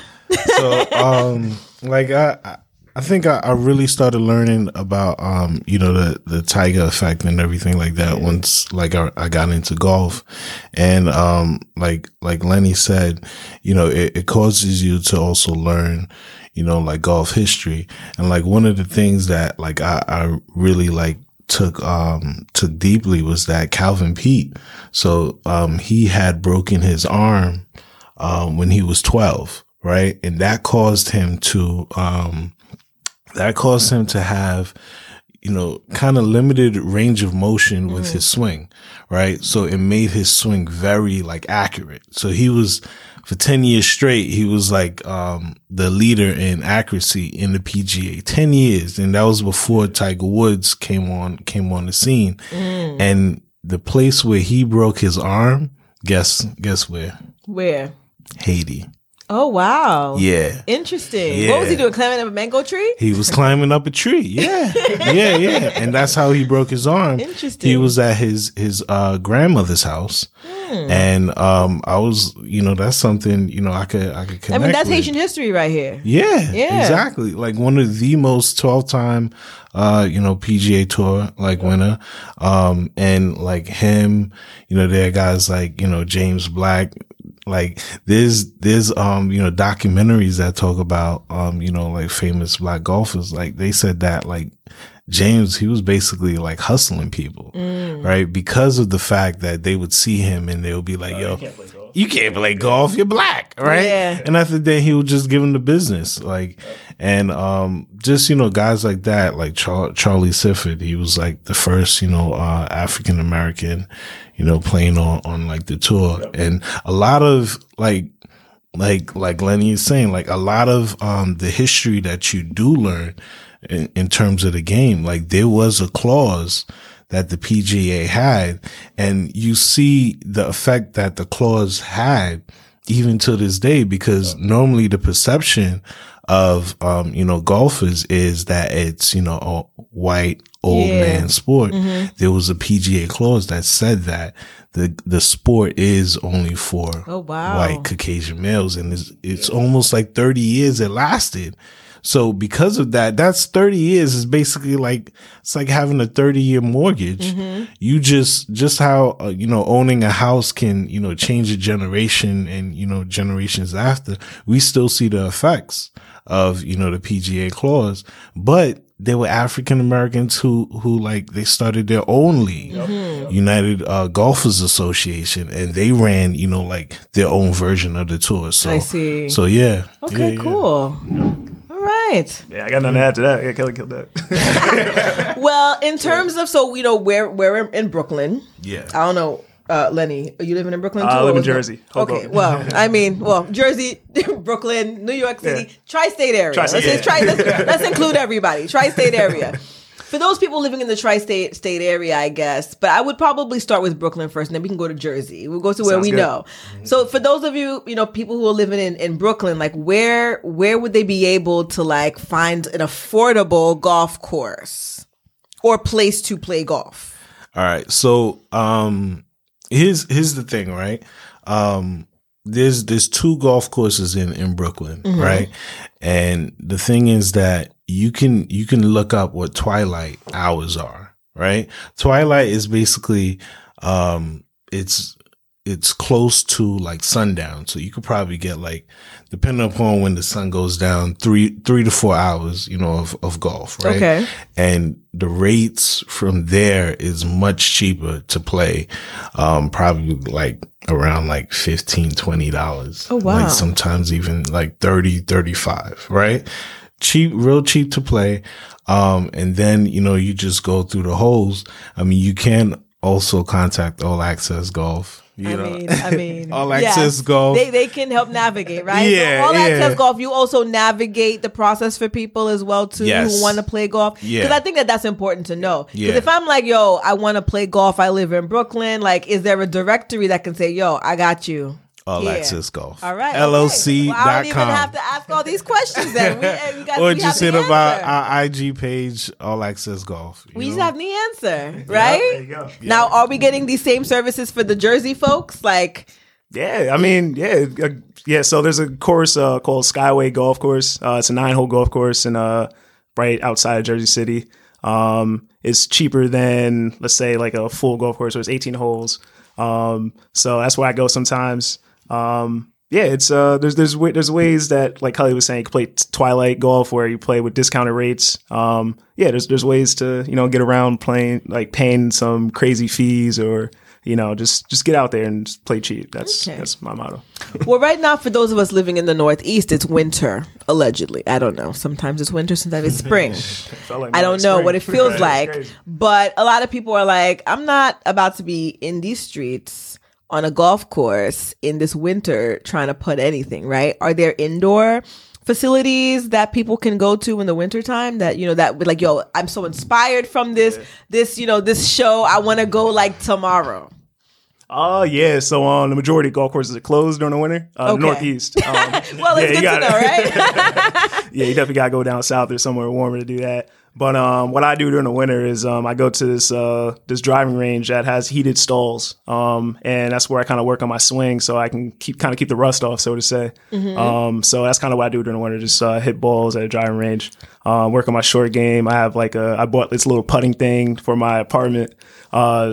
So, I think I really started learning about, the Tiger effect and everything like that once, I got into golf. And, like Lenny said, it causes you to also learn, golf history. And one of the things that I really took deeply was that Calvin Peete. So, he had broken his arm, when he was 12. Right. And that caused him to have, kind of limited range of motion with his swing. Right. So it made his swing very accurate. So he was, for 10 years straight, he was the leader in accuracy in the PGA, 10 years. And that was before Tiger Woods came on the scene. And the place where he broke his arm, guess where? Where? Haiti. Oh, wow. Yeah. Interesting. Yeah. What was he doing? Climbing up a mango tree? He was climbing up a tree. Yeah. Yeah. And that's how he broke his arm. Interesting. He was at his grandmother's house. And I was, that's something, I could connect that's with. Haitian history right here. Yeah. Exactly. One of the most 12-time PGA Tour winner. And him, there are guys James Black. There's documentaries that talk about, famous Black golfers. They said that, James, he was basically like hustling people, right? Because of the fact that they would see him and they would be like, yo, you can't play golf. You're black, right? Yeah. And after that, he would just give him the business. Like, and just, guys like that, like Charlie Sifford, he was like the first, African American, playing on like the tour. And a lot of like Lenny is saying, like a lot of the history that you do learn in terms of the game, like there was a clause that the PGA had, and you see the effect that the clause had even to this day, because normally the perception of, golfers is that it's, a white old man sport. There was a PGA clause that said that the sport is only for white Caucasian males. And it's almost like 30 years it lasted. So because of that, that's 30 years is basically like, it's like having a 30-year mortgage. You just how, owning a house can, change a generation and, generations after. We still see the effects of, the PGA clause, but there were African Americans who like, they started their own league, United Golfers Association, and they ran, like their own version of the tour. So I see. So yeah. Okay, cool. Right. Yeah, I got nothing to add to that. Yeah, Kelly killed that. Well, in terms of, we're in Brooklyn. Yeah. I don't know, Lenny, are you living in Brooklyn too? I live in Jersey. Okay, Jersey, Brooklyn, New York City, tri-state area. Let's include everybody. Tri-state area. For those people living in the tri-state area, I guess, but I would probably start with Brooklyn first, and then we can go to Jersey. We'll go to where we know. So for those of you, people who are living in Brooklyn, like where would they be able to like find an affordable golf course or place to play golf? All right. So here's the thing, right? There's 2 golf courses in Brooklyn, right? And the thing is that you can look up what twilight hours are, right? Twilight is basically it's close to like sundown, so you could probably get like, depending upon when the sun goes down, 3 to 4 hours, of golf, right? Okay. And the rates from there is much cheaper to play, probably like around like $15-$20. Oh wow! Like sometimes even like $30-$35, right? Cheap, real cheap to play. And then, you just go through the holes. I mean, you can also contact All Access Golf. I mean, All Access Golf. They can help navigate, right? Yeah, so All Access Golf, you also navigate the process for people as well too who want to play golf. Because I think that's important to know. Because if I'm like, yo, I want to play golf, I live in Brooklyn. Like, is there a directory that can say, yo, I got you? All Access Golf. All right. LLC.com. Well, I don't even have to ask all these questions then. Or just hit about our IG page, All Access Golf. We just have the answer, right? There you go. Yeah. Now, are we getting these same services for the Jersey folks? Like, yeah, I mean, yeah. So there's a course called Skyway Golf Course. It's a 9-hole golf course in right outside of Jersey City. It's cheaper than, let's say, like a full golf course where it's 18 holes. So that's where I go sometimes. It's there's ways that, like Kelly was saying, you can play twilight golf where you play with discounted rates. There's ways to get around paying some crazy fees, or just get out there and just play cheap. That's my motto. Well, right now, for those of us living in the Northeast, it's winter, allegedly. I don't know. Sometimes it's winter, sometimes it's spring. I don't know what it feels like. But a lot of people are like, I'm not about to be in these streets on a golf course in this winter trying to putt anything, right? Are there indoor facilities that people can go to in the wintertime that, that would like, yo, I'm so inspired from this show. I want to go like tomorrow. Oh, yeah. So the majority of golf courses are closed during the winter. Northeast. Well, it's good to know, right? Yeah, you definitely got to go down south or somewhere warmer to do that. But what I do during the winter is I go to this driving range that has heated stalls, and that's where I kind of work on my swing, so I can keep the rust off, so to say. So that's kind of what I do during the winter, just hit balls at a driving range, work on my short game. I have I bought this little putting thing for my apartment. It's like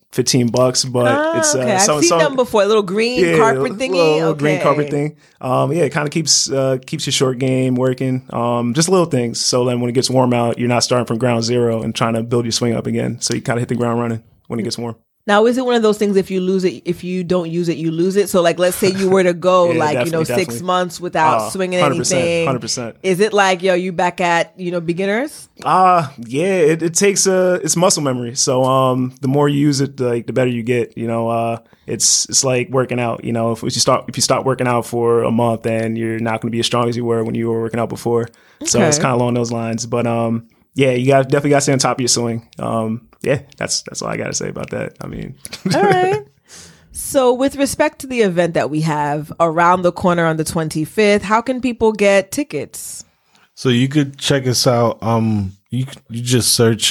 $15, but it's okay. I've seen them before. A little green carpet thingy. Little green carpet thing. It kind of keeps your short game working. Just little things. So then when it gets warm out, you're not starting from ground zero and trying to build your swing up again. So you kind of hit the ground running when it gets warm. Now, is it one of those things, if you lose it, if you don't use it, you lose it? So, like, let's say you were to go, 6 months without swinging 100%, anything. 100%. Is it like, you back at, beginners? It takes it's muscle memory. So, the more you use it, the better you get. It's like working out. If you stop working out for a month, then you're not going to be as strong as you were when you were working out before. So it's kind of along those lines. But you definitely got to stay on top of your swing. That's all I got to say about that. I mean, all right. So with respect to the event that we have around the corner on the 25th, how can people get tickets? So you could check us out. You just search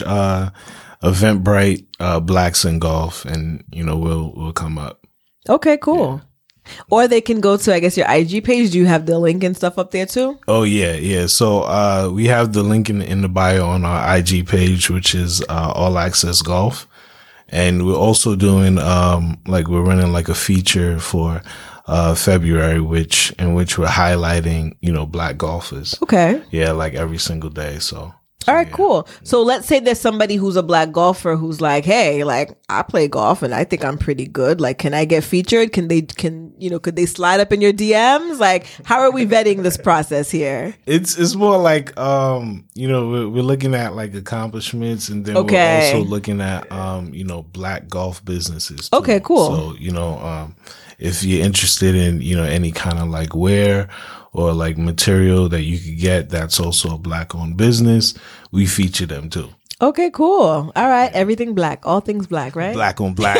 Eventbrite Blacks in Golf, and we'll come up. Okay, cool. Yeah. Or they can go to, I guess, your IG page. Do you have the link and stuff up there too? Oh, yeah. So we have the link in the bio on our IG page, which is All Access Golf. And we're also doing, we're running like a feature for February, in which we're highlighting, Black golfers. Okay. Yeah, like every single day. So. All right, cool. So let's say there's somebody who's a Black golfer who's like, hey, like I play golf and I think I'm pretty good. Like, can I get featured? Could they slide up in your DMs? Like, how are we vetting this process here? It's more like, we're looking at like accomplishments, and then we're also looking at, Black golf businesses too. Okay, cool. So, if you're interested in, any kind of like wear or like material that you could get that's also a Black owned business, we feature them too. Okay, cool. All right. Everything Black. All things Black, right? Black on Black.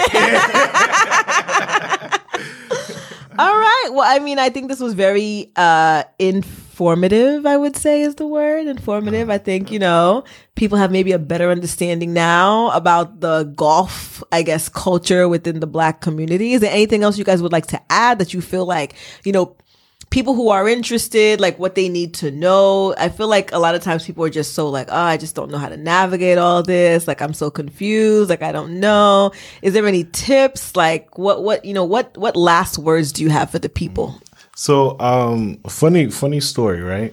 All right. Well, I mean, I think this was very informative, I would say is the word. Informative. I think, people have maybe a better understanding now about the golf, I guess, culture within the Black community. Is there anything else you guys would like to add that you feel like, people who are interested, like what they need to know? I feel like a lot of times people are just so like, I just don't know how to navigate all this. Like, I'm so confused. Like, I don't know. Is there any tips? Like what last words do you have for the people? So, funny story, right?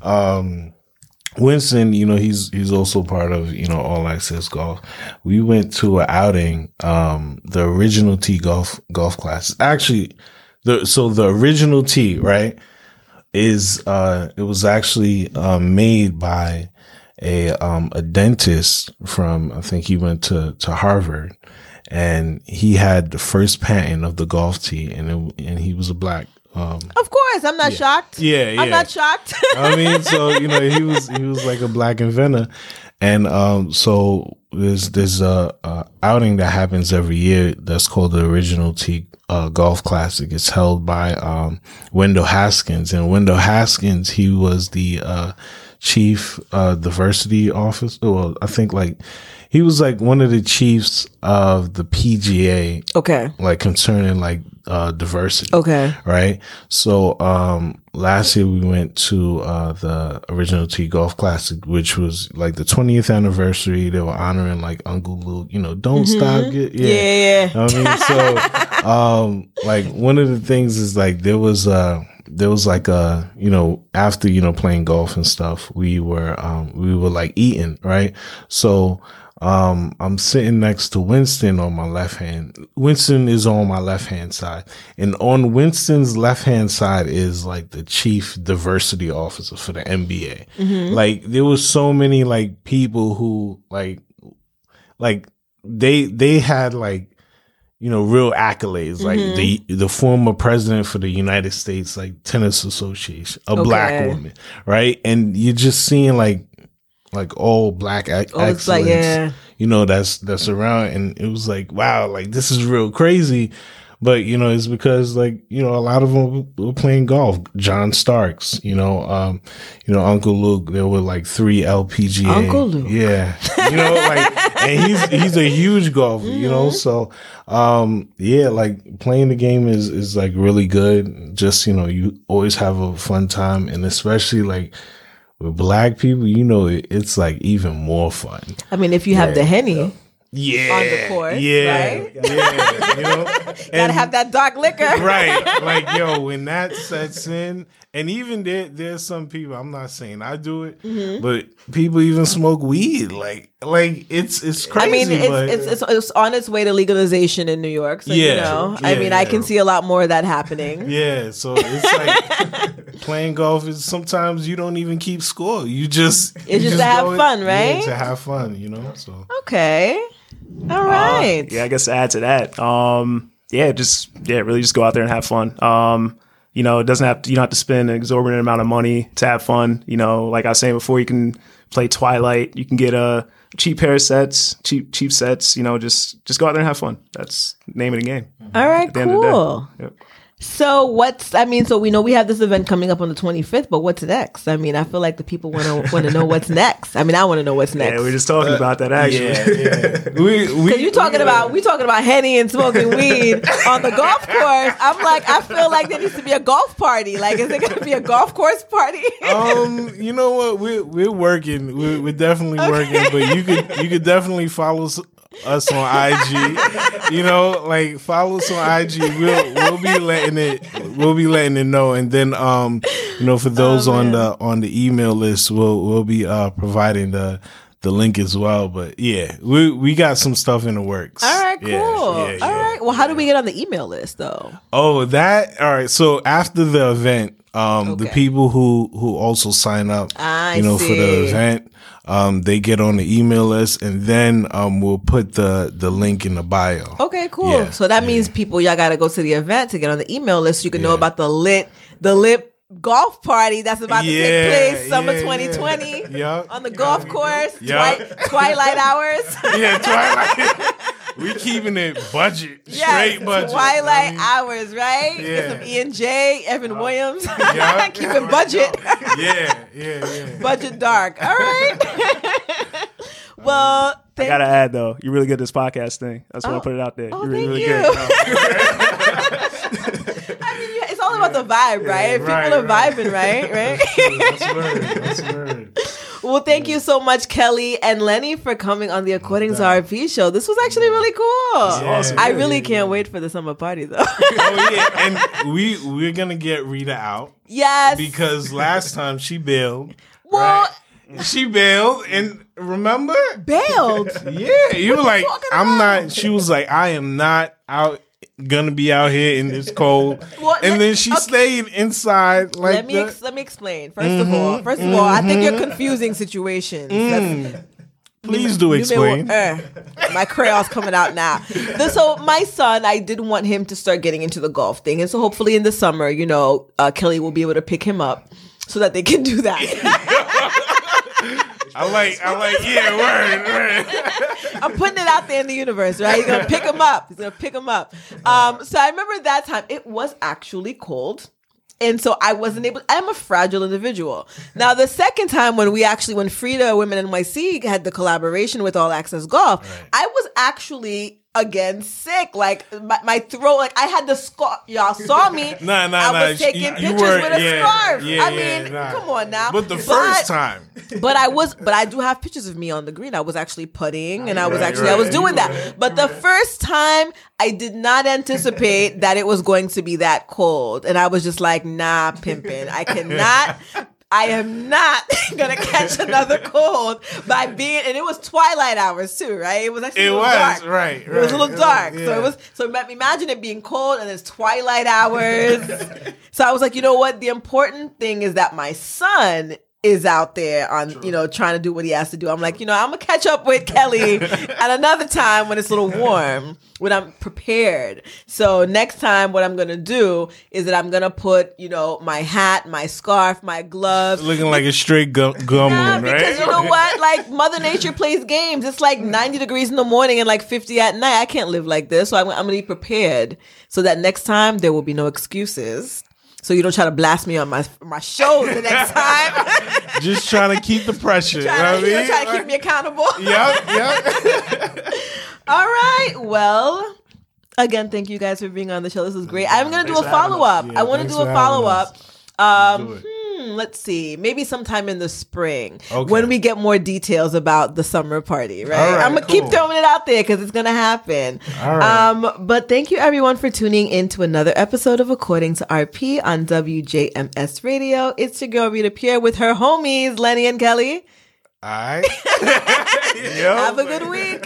Winston, he's also part of, All Access Golf. We went to an outing, the original tee golf class. Actually, the original tee, right, is it was actually made by a dentist from, I think he went to Harvard, and he had the first patent of the golf tee, and he was a Black. Of course, I'm not shocked. Yeah, I'm not shocked. I mean, so he was like a Black inventor, and so there's a outing that happens every year that's called the Original Tee Golf Classic. It's held by Wendell Haskins, and Wendell Haskins, he was the chief diversity officer. Well, I think he was like one of the chiefs of the PGA. Okay. Like concerning like diversity. Okay. Right. So last year we went to the Original Tee Golf Classic, which was like the 20th anniversary. They were honoring like Uncle Luke, don't stop. Yeah. I mean, so like one of the things is like there was like after playing golf and stuff, we were like eating, right? So I'm sitting next to Winston on my left hand. Winston is on my left hand side, and on Winston's left hand side is like the chief diversity officer for the NBA. Mm-hmm. Like there was so many like people who like they had like, real accolades, like the former president for the United States, like Tennis Association, a Black woman, right? And you're just seeing like all Black excellence, like, that's around, and it was like, wow, like this is real crazy. But it's because like a lot of them were playing golf. John Starks, Uncle Luke. There were like 3 LPGA. Uncle Luke, yeah, and he's a huge golfer, So like playing the game is like really good. Just you always have a fun time, and especially like with Black people, it's like even more fun. I mean, if you have the Henny. on the course, right? Yeah, you know, Gotta have that dark liquor, right? Like, yo, when that sets in, and even there's some people. I'm not saying I do it, but people even smoke weed. Like it's crazy. I mean, it's on its way to legalization in New York. So you know, I mean, I can see a lot more of that happening. Yeah, so it's like playing golf is sometimes you don't even keep score. It's just to have fun, right? Yeah, to have fun, you know. So okay. All right. I guess to add to that, really just go out there and have fun. You know, you don't have to spend an exorbitant amount of money to have fun. You know, like I was saying before, you can play Twilight. You can get a cheap pair of sets, cheap sets. You know, just go out there and have fun. That's the name of the game. All right, cool. Yep. So so we know we have this event coming up on the 25th, but what's next? I mean, I feel like the people want to know what's next. I mean, I want to know what's next. Yeah, we're just talking about that actually. Because we talking about Henny and smoking weed on the golf course. I'm like, I feel like there needs to be a golf party. Like, is there going to be a golf course party? You know what? We're working. We're definitely working, but you could definitely follow us on IG. You know, like follow us on IG. We'll be letting it know, and then you know, for those on the email list, we'll be providing the link as well. But yeah, we got some stuff in the works. All right, cool. All right. Well, how do we get on the email list though? Oh, all right. So after the event, the people who also sign up, for the event, they get on the email list, and then we'll put the link in the bio. Okay, cool. Yeah, so that means people, y'all got to go to the event to get on the email list so you can know about the lit golf party that's about to take place summer 2020 on the golf course. Twilight hours. Twilight. We keeping it budget, straight budget. Twilight hours, right? Yeah. Get some E&J, Evan Williams. Keep it budget. Yeah. Budget dark. All right. Well, I gotta add though, you're really good at this podcast thing. I just want to put it out there. You're really good. I mean, it's all about the vibe, right? People are vibing, right? That's word. Well, thank you so much, Kelly and Lenny, for coming on the According to RP show. This was actually really cool. Awesome. I really can't wait for the summer party, though. And we're gonna get Rita out. Yes, because last time she bailed. Well. Right? She bailed, and remember? Bailed? Yeah, you were like, I'm not. She was like, I am not gonna be out here in this cold. Well, and then she stayed inside. Like, let me explain. First of all, I think you're confusing situations. Please do explain. My crayon's coming out now. So my son, I did want him to start getting into the golf thing, and so hopefully in the summer, Kelly will be able to pick him up so that they can do that. I like, word. I'm putting it out there in the universe, right? He's gonna pick him up. So I remember that time it was actually cold. And so I wasn't able, I'm a fragile individual. Now, the second time when Frida Women NYC had the collaboration with All Access Golf, I was actually again sick. Like my throat, like I had the scarf. Y'all saw me. I was taking pictures with a scarf. Come on now. But first time. But I do have pictures of me on the green. I was actually putting, and I was doing that. But the first time, I did not anticipate that it was going to be that cold. And I was just like, nah, pimpin'. I am not going to catch another cold by being, and it was twilight hours too, right? It was actually dark. Right. It was a little dark. Yeah. So imagine it being cold and it's twilight hours. So I was like, you know what? The important thing is that my son is out there on, trying to do what he has to do. I'm like, I'm going to catch up with Kelly at another time when it's a little warm, when I'm prepared. So next time what I'm going to do is that I'm going to put, my hat, my scarf, my gloves. Looking like a straight gummoon, right? Because you know what? Like Mother Nature plays games. It's like 90 degrees in the morning and like 50 at night. I can't live like this. So I'm going to be prepared so that next time there will be no excuses. So you don't try to blast me on my show the next time. Just trying to keep the pressure. Trying to keep me accountable. Yep. All right. Well, again, thank you guys for being on the show. This was great. I'm going to do a follow-up. I want to do a follow-up. let's see, maybe sometime in the spring Okay. when we get more details about the summer party, right? All right, I'm going to cool. keep throwing it out there because it's going to happen. All right. But thank you everyone for tuning in to another episode of According to RP on WJMS Radio. It's your girl Rita Pierre with her homies, Lenny and Kelly. All right. Have a good week.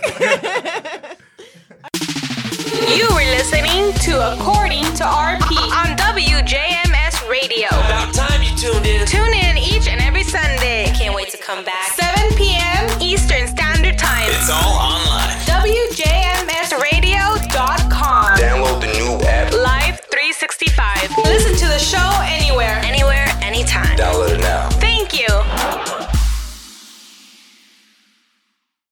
You were listening to According to RP on WJMS Radio. About time you tuned in. Tune in each and every Sunday. Can't wait to come back. 7 p.m. Eastern Standard Time. It's all